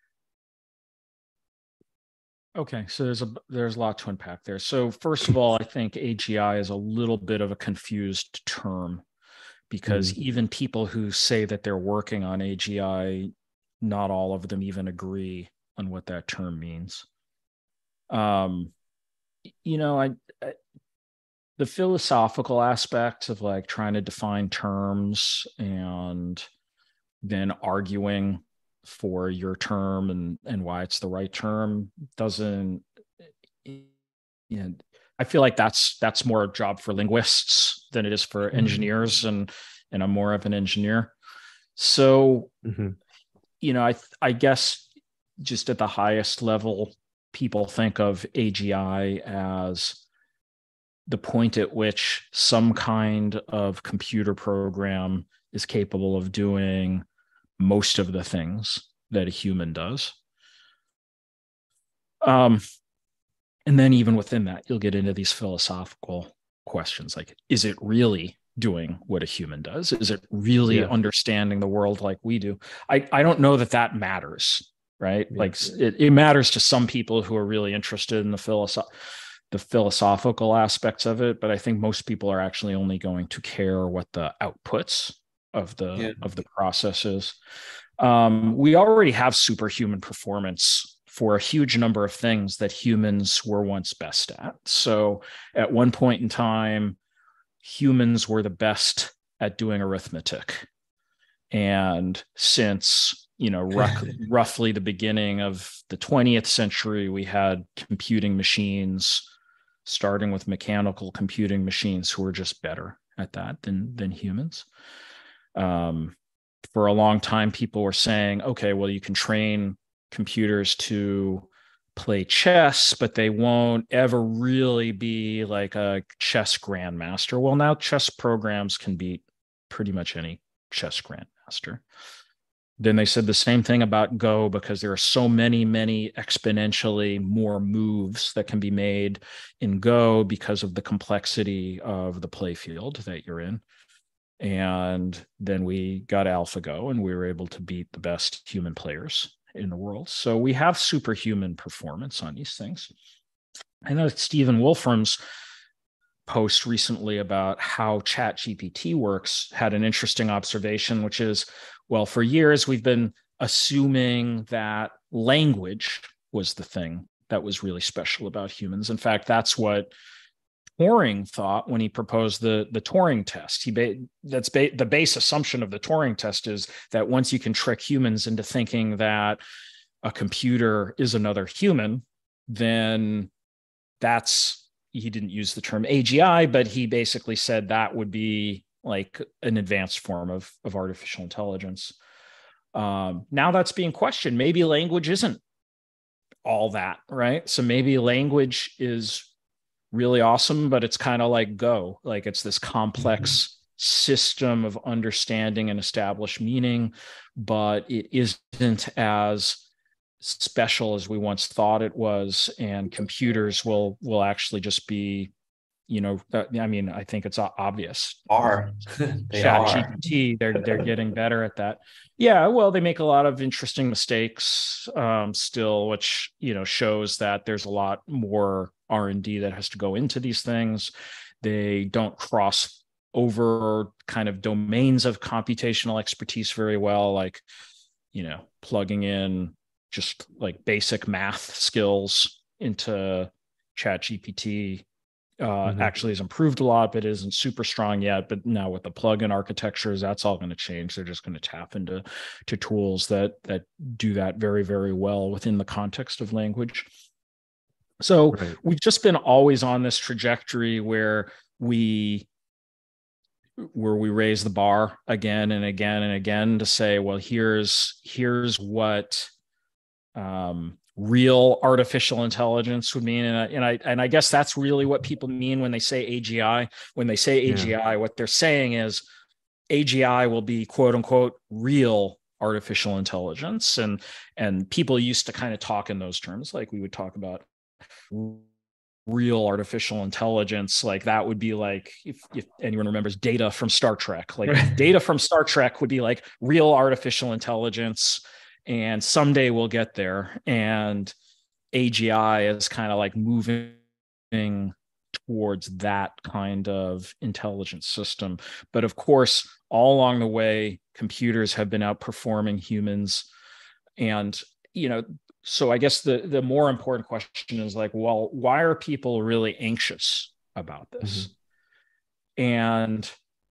Okay, so there's a there's a lot to unpack there. So first of all, I think A G I is a little bit of a confused term, because Mm, even people who say that they're working on A G I, not all of them even agree on what that term means. Um, you know, I, I the philosophical aspect of like trying to define terms and then arguing for your term and and why it's the right term doesn't, you know, I feel like that's that's more a job for linguists than it is for engineers, and and I'm more of an engineer. So, mhm, you know, I I guess just at the highest level, people think of A G I as the point at which some kind of computer program is capable of doing most of the things that a human does. Um, and then even within that, you'll get into these philosophical questions like, is it really doing what a human does? Is it really yeah, understanding the world like we do? I, I don't know that that matters, right? yeah, Like it, it matters to some people who are really interested in the philosoph- the philosophical aspects of it, but I think most people are actually only going to care what the outputs of the Yeah. of the process is. Um, we already have superhuman performance for a huge number of things that humans were once best at. So at one point in time, humans were the best at doing arithmetic. And since, you know, roughly the beginning of the twentieth century, we had computing machines, starting with mechanical computing machines who were just better at that than than humans. Um, for a long time, people were saying, okay, well, you can train computers to play chess, but they won't ever really be like a chess grandmaster. Well, now chess programs can beat pretty much any chess grandmaster. Then they said the same thing about Go, because there are so many, many exponentially more moves that can be made in Go because of the complexity of the playfield that you're in. And then we got AlphaGo and we were able to beat the best human players in the world. So we have superhuman performance on these things. I know Stephen Wolfram's post recently about how ChatGPT works had an interesting observation, which is, well, for years we've been assuming that language was the thing that was really special about humans. In fact, that's what Turing thought when he proposed the the Turing test. He ba- that's ba- the base assumption of the Turing test is that once you can trick humans into thinking that a computer is another human, then that's, he didn't use the term A G I, but he basically said that would be like an advanced form of, of artificial intelligence. Um, now that's being questioned. Maybe language isn't all that, right? So maybe language is really awesome, but it's kind of like Go. Like it's this complex mm-hmm. system of understanding and established meaning, but it isn't as special as we once thought it was, and computers will will actually just be you know, uh, I mean, I think it's obvious. Are they Chat are G P T, they're they're getting better at that. Yeah, well, they make a lot of interesting mistakes um, still, which you know shows that there's a lot more R and D that has to go into these things. They don't cross over kind of domains of computational expertise very well, like you know, plugging in just like basic math skills into Chat G P T uh, mm-hmm. actually has improved a lot, but isn't super strong yet. But now with the plugin architectures, that's all going to change. They're just going to tap into to tools that that do that very, very well within the context of language. So right. we've just been always on this trajectory where we where we raise the bar again and again and again to say, well, here's here's what um, real artificial intelligence would mean, and I, and I and I guess that's really what people mean when they say A G I. When they say A G I, yeah. what they're saying is A G I will be quote unquote real artificial intelligence, and and people used to kind of talk in those terms, like we would talk about real artificial intelligence, like that would be like if, if anyone remembers Data from Star Trek, like right. Data from Star Trek would be like real artificial intelligence, and someday we'll get there. And A G I is kind of like moving towards that kind of intelligence system. But of course, all along the way, computers have been outperforming humans. And, you know, so I guess the, the more important question is like, well, why are people really anxious about this? Mm-hmm. And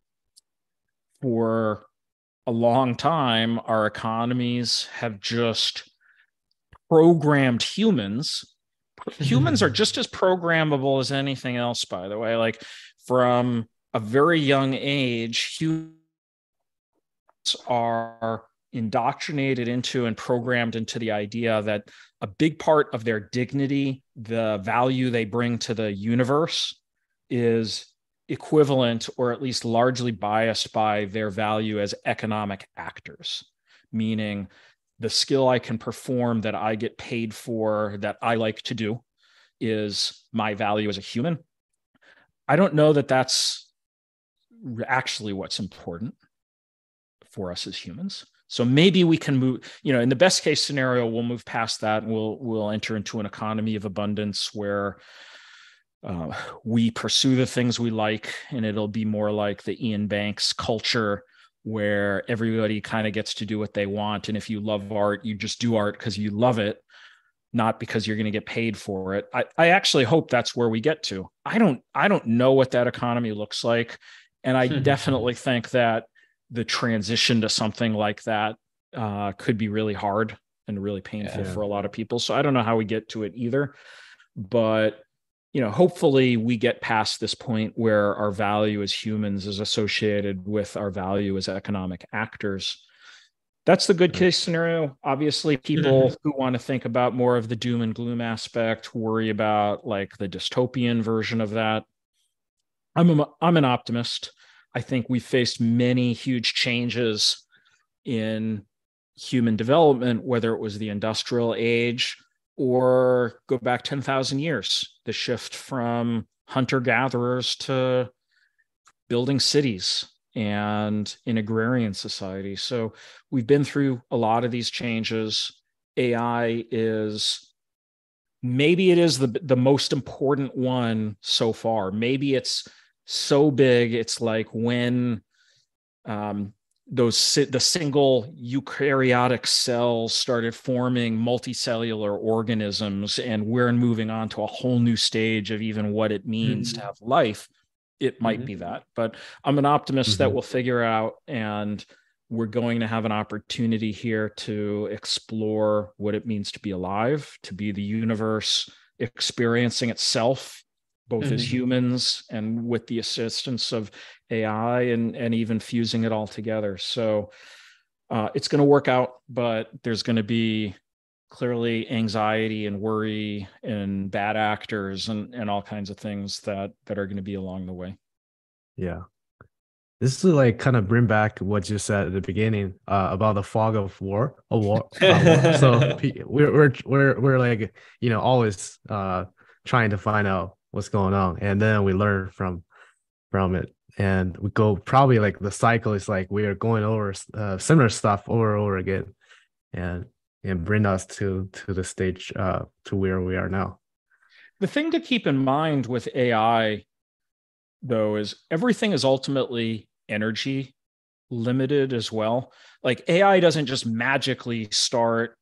for a long time, our economies have just programmed humans. Humans are just as programmable as anything else, by the way. Like from a very young age, humans are indoctrinated into and programmed into the idea that a big part of their dignity, the value they bring to the universe, is equivalent or at least largely biased by their value as economic actors, meaning the skill I can perform that I get paid for, that I like to do, is my value as a human. I don't know that that's actually what's important for us as humans. So maybe we can move, you know, in the best case scenario, we'll move past that and we'll we'll enter into an economy of abundance where uh, we pursue the things we like, and it'll be more like the Ian Banks culture where everybody kind of gets to do what they want. And if you love art, you just do art because you love it, not because you're going to get paid for it. I, I actually hope that's where we get to. I don't, I don't know what that economy looks like. And I definitely think that the transition to something like that uh, could be really hard and really painful yeah. for a lot of people. So I don't know how we get to it either, but you know, hopefully we get past this point where our value as humans is associated with our value as economic actors. That's the good case scenario. Obviously, people mm-hmm. who want to think about more of the doom and gloom aspect worry about like the dystopian version of that. I'm a, I'm an optimist. I think we faced many huge changes in human development, whether it was the industrial age or go back ten thousand years, the shift from hunter-gatherers to building cities and an agrarian society. So we've been through a lot of these changes. A I is, maybe it is the, the most important one so far. Maybe it's so big, it's like when um, those the single eukaryotic cells started forming multicellular organisms, and we're moving on to a whole new stage of even what it means mm-hmm. to have life. It might mm-hmm. be that, but I'm an optimist mm-hmm. that we'll figure out, and we're going to have an opportunity here to explore what it means to be alive, to be the universe experiencing itself, both mm-hmm. as humans and with the assistance of A I, and, and even fusing it all together. So uh, it's going to work out, but there's going to be clearly anxiety and worry and bad actors and, and all kinds of things that, that are going to be along the way. Yeah. This is like kind of bring back what you said at the beginning uh, about the fog of war. Of war, uh, war. So we're, we're, we're, we're like, you know, always uh, trying to find out what's going on, and then we learn from from it, and we go probably like the cycle is like we are going over uh, similar stuff over and over again, and and bring us to to the stage uh to where we are now. The thing to keep in mind with A I, though, is everything is ultimately energy limited as well. Like A I doesn't just magically start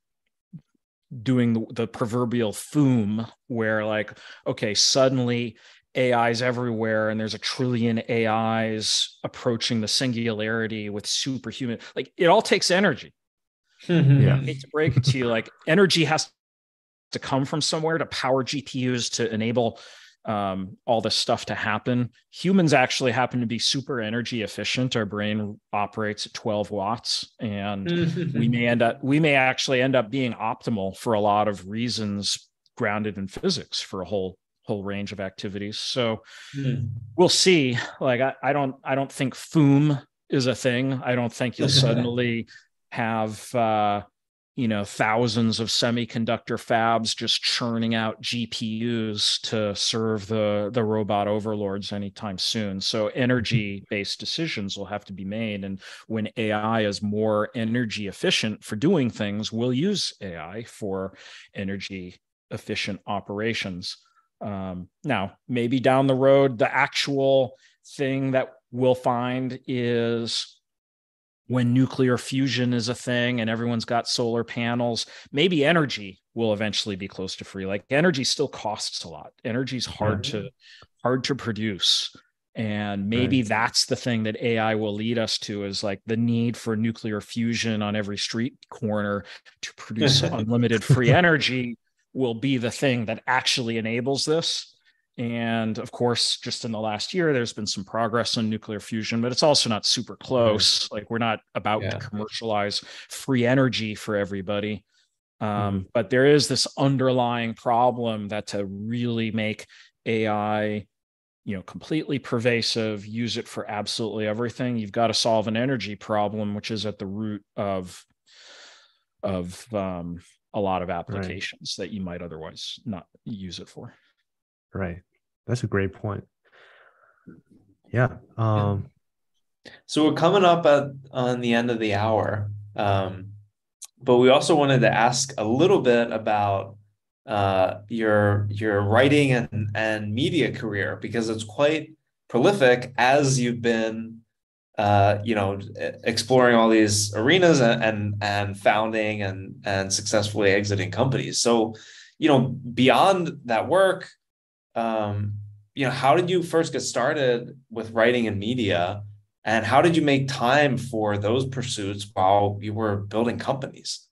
doing the, the proverbial foom where like, okay, suddenly A Is everywhere and there's a trillion A Is approaching the singularity with superhuman. Like it all takes energy. Yeah. I hate to break it to you, like energy has to come from somewhere to power G P Us to enable um, all this stuff to happen. Humans actually happen to be super energy efficient. Our brain operates at twelve watts, and we may end up we may actually end up being optimal for a lot of reasons grounded in physics for a whole whole range of activities. So mm. we'll see. Like I, I don't I don't think foom is a thing. I don't think you'll suddenly have uh, you know, thousands of semiconductor fabs just churning out G P Us to serve the, the robot overlords anytime soon. So energy-based decisions will have to be made. And when A I is more energy efficient for doing things, we'll use A I for energy efficient operations. Um, now, maybe down the road, the actual thing that we'll find is when nuclear fusion is a thing and everyone's got solar panels, maybe energy will eventually be close to free. Like energy still costs a lot. Energy is hard mm-hmm. to hard to produce. And maybe right. that's the thing that A I will lead us to, is like the need for nuclear fusion on every street corner to produce unlimited free energy will be the thing that actually enables this. And of course, just in the last year, there's been some progress on nuclear fusion, but it's also not super close. Like we're not about yeah. to commercialize free energy for everybody. Um, mm-hmm. But there is this underlying problem that to really make A I, you know, completely pervasive, use it for absolutely everything, you've got to solve an energy problem, which is at the root of, of um, a lot of applications right. that you might otherwise not use it for. Right. That's a great point. Yeah. Um, so we're coming up at, on the end of the hour. Um, but we also wanted to ask a little bit about uh, your your writing and, and media career, because it's quite prolific as you've been uh, you know, exploring all these arenas and and, and founding and, and successfully exiting companies. So, you know, beyond that work, Um, you know, how did you first get started with writing and media, and how did you make time for those pursuits while you were building companies?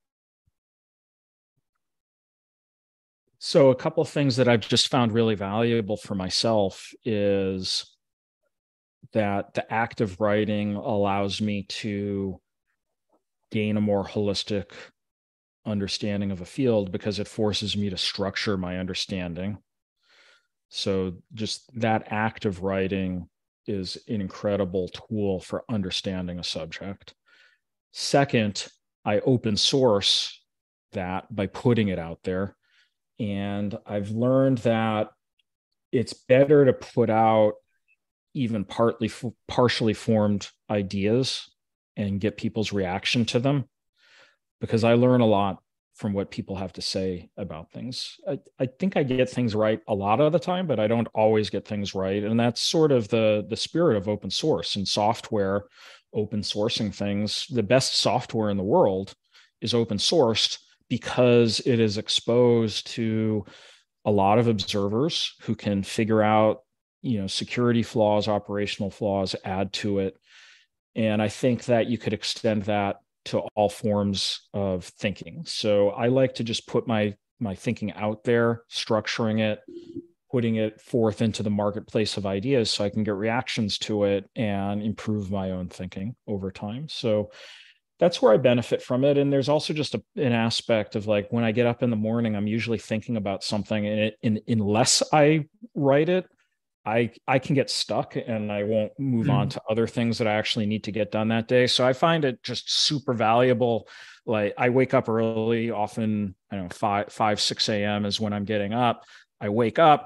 So a couple of things that I've just found really valuable for myself is that the act of writing allows me to gain a more holistic understanding of a field, because it forces me to structure my understanding. So just that act of writing is an incredible tool for understanding a subject. Second, I open source that by putting it out there. And I've learned that it's better to put out even partly, partially formed ideas and get people's reaction to them, because I learn a lot from what people have to say about things. I, I think I get things right a lot of the time, but I don't always get things right. And that's sort of the, the spirit of open source and software, open sourcing things. The best software in the world is open sourced because it is exposed to a lot of observers who can figure out, you know, security flaws, operational flaws, add to it. And I think that you could extend that to all forms of thinking. So I like to just put my my thinking out there, structuring it, putting it forth into the marketplace of ideas so I can get reactions to it and improve my own thinking over time. So that's where I benefit from it. And there's also just a, an aspect of like, when I get up in the morning, I'm usually thinking about something, and it, in, unless I write it, I, I can get stuck and I won't move mm. on to other things that I actually need to get done that day. So I find it just super valuable. Like I wake up early, often, I don't know, five, five, six a.m. is when I'm getting up. I wake up,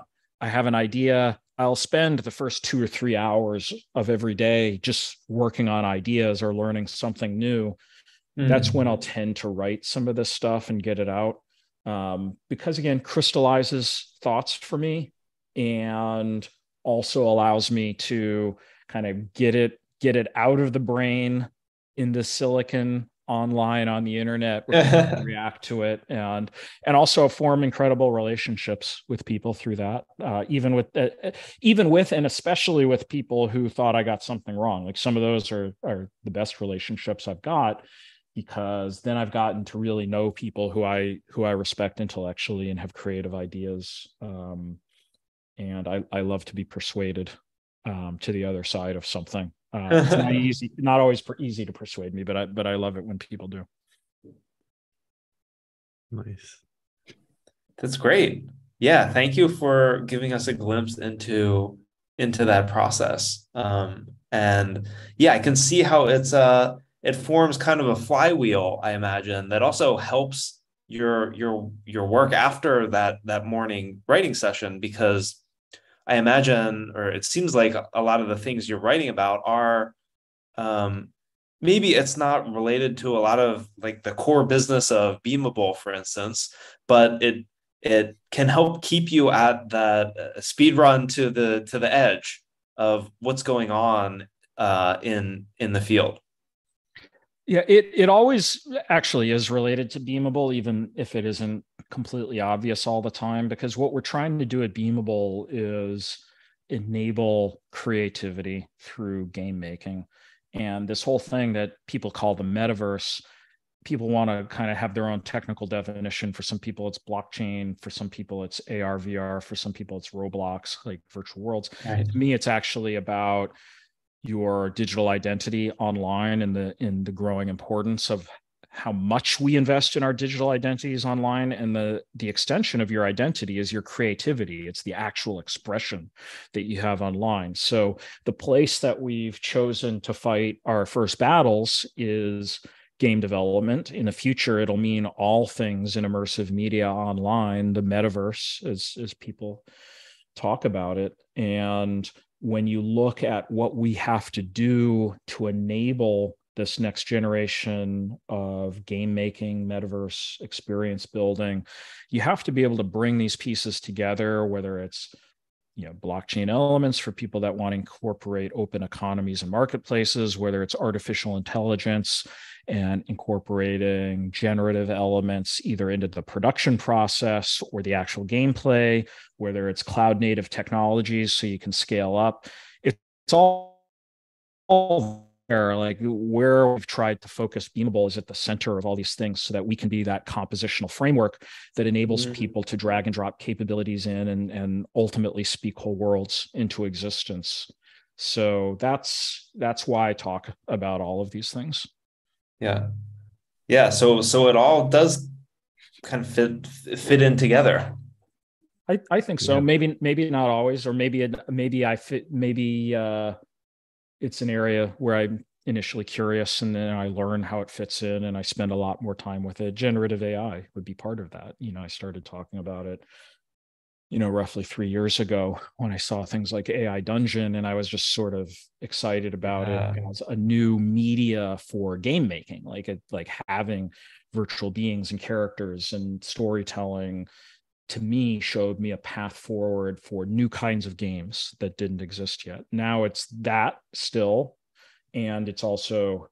I have an idea. I'll spend the first two or three hours of every day just working on ideas or learning something new. Mm. That's when I'll tend to write some of this stuff and get it out. Um, because again, crystallizes thoughts for me and also allows me to kind of get it, get it out of the brain into silicon online on the internet where people react to it, and and also form incredible relationships with people through that, uh, even with uh, even with and especially with people who thought I got something wrong. Like some of those are are the best relationships I've got, because then I've gotten to really know people who I who I respect intellectually and have creative ideas, um, and I I love to be persuaded um, to the other side of something. Uh, it's not easy, not always per- easy to persuade me, but I but I love it when people do. Nice. That's great. Yeah, thank you for giving us a glimpse into into that process. Um, and yeah, I can see how it's uh it forms kind of a flywheel, I imagine, that also helps your your your work after that that morning writing session, because I imagine, or it seems like a lot of the things you're writing about are, um, maybe it's not related to a lot of like the core business of Beamable, for instance, but it it can help keep you at that uh, speed run to the to the edge of what's going on uh, in in the field. Yeah, it it always actually is related to Beamable, even if it isn't completely obvious all the time, because what we're trying to do at Beamable is enable creativity through game making. And this whole thing that people call the metaverse, people want to kind of have their own technical definition. For some people, it's blockchain. For some people, it's A R, V R. For some people, it's Roblox, like virtual worlds. Right. To me, it's actually about your digital identity online and the in the growing importance of how much we invest in our digital identities online, and the the extension of your identity is your creativity. It's the actual expression that you have online. So the place that we've chosen to fight our first battles is game development. In the future, it'll mean all things in immersive media online, the metaverse, as as people talk about it. And when you look at what we have to do to enable this next generation of game making, metaverse experience building, you have to be able to bring these pieces together, whether it's, you know, blockchain elements for people that want to incorporate open economies and marketplaces, whether it's artificial intelligence and incorporating generative elements either into the production process or the actual gameplay, whether it's cloud native technologies so you can scale up. It's all, all there. Like where we've tried to focus Beamable is at the center of all these things so that we can be that compositional framework that enables mm-hmm. people to drag and drop capabilities in and, and ultimately speak whole worlds into existence. So that's that's why I talk about all of these things. Yeah. Yeah. So so it all does kind of fit fit in together. I, I think so. Yeah. Maybe maybe not always, or maybe it, maybe I fit maybe uh, it's an area where I'm initially curious and then I learn how it fits in and I spend a lot more time with it. Generative A I would be part of that. You know, I started talking about it, you know, roughly three years ago when I saw things like A I Dungeon, and I was just sort of excited about yeah. it as a new media for game making, like it, like having virtual beings and characters and storytelling, to me, showed me a path forward for new kinds of games that didn't exist yet. Now it's that still, and it's also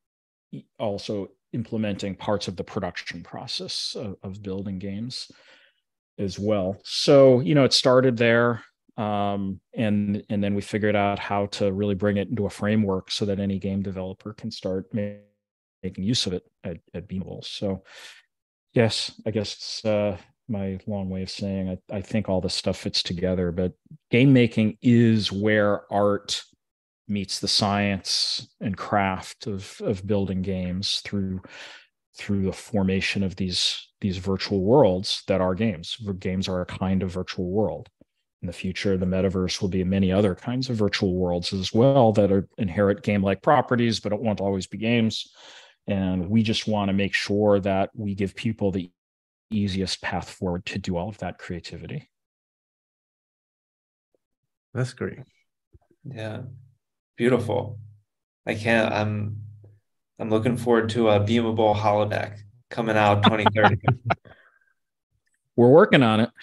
also implementing parts of the production process of, of building games as well. So, you know, it started there, um, and and then we figured out how to really bring it into a framework so that any game developer can start ma- making use of it at, at Beamable. So, yes, I guess it's uh, my long way of saying I, I think all this stuff fits together, but game making is where art meets the science and craft of of building games through through the formation of these these virtual worlds that are games. Games are a kind of virtual world. In the future, the metaverse will be many other kinds of virtual worlds as well that are inherit game-like properties, but it won't always be games. And we just want to make sure that we give people the easiest path forward to do all of that creativity. That's great. Yeah, beautiful. I can't. I'm I'm looking forward to a beamable holodeck coming out twenty thirty. We're working on it.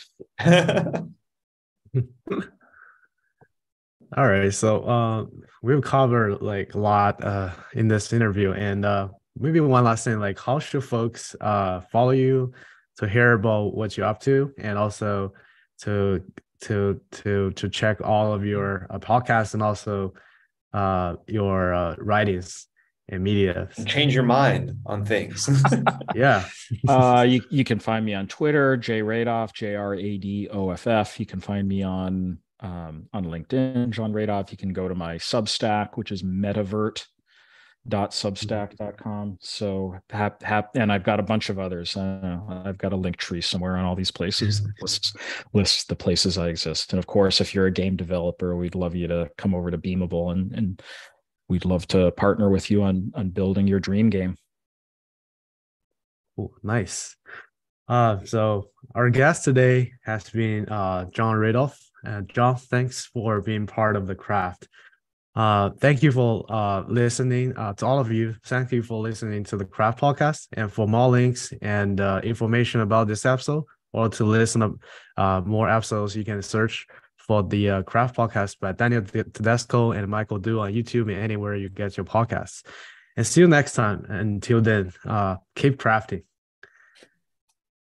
All right, so uh, we've covered like a lot uh, in this interview, and uh, maybe one last thing, like how should folks uh, follow you to hear about what you're up to, and also to to to to check all of your uh, podcasts and also uh, your uh, writings and media. Change your mind on things. Yeah. uh, you, you can find me on Twitter, Jay Radoff, J R A D O F F. You can find me on um, on LinkedIn, John Radoff. You can go to my Substack, which is metavert dot substack dot com. So hap, hap, and I've got a bunch of others. Uh, I've got a link tree somewhere on all these places that lists lists the places I exist. And of course, if you're a game developer, we'd love you to come over to Beamable, and and we'd love to partner with you on on building your dream game. Cool. Nice. Uh, so our guest today has been uh, John Radoff. Uh, John, thanks for being part of the craft. Uh, thank you for uh, listening uh, to all of you. Thank you for listening to the Craft Podcast. And for more links and uh, information about this episode, or to listen to uh, more episodes, you can search for the uh, Craft Podcast by Daniel Tedesco and Michael Du on YouTube and anywhere you get your podcasts. And see you next time. Until then, uh, keep crafting.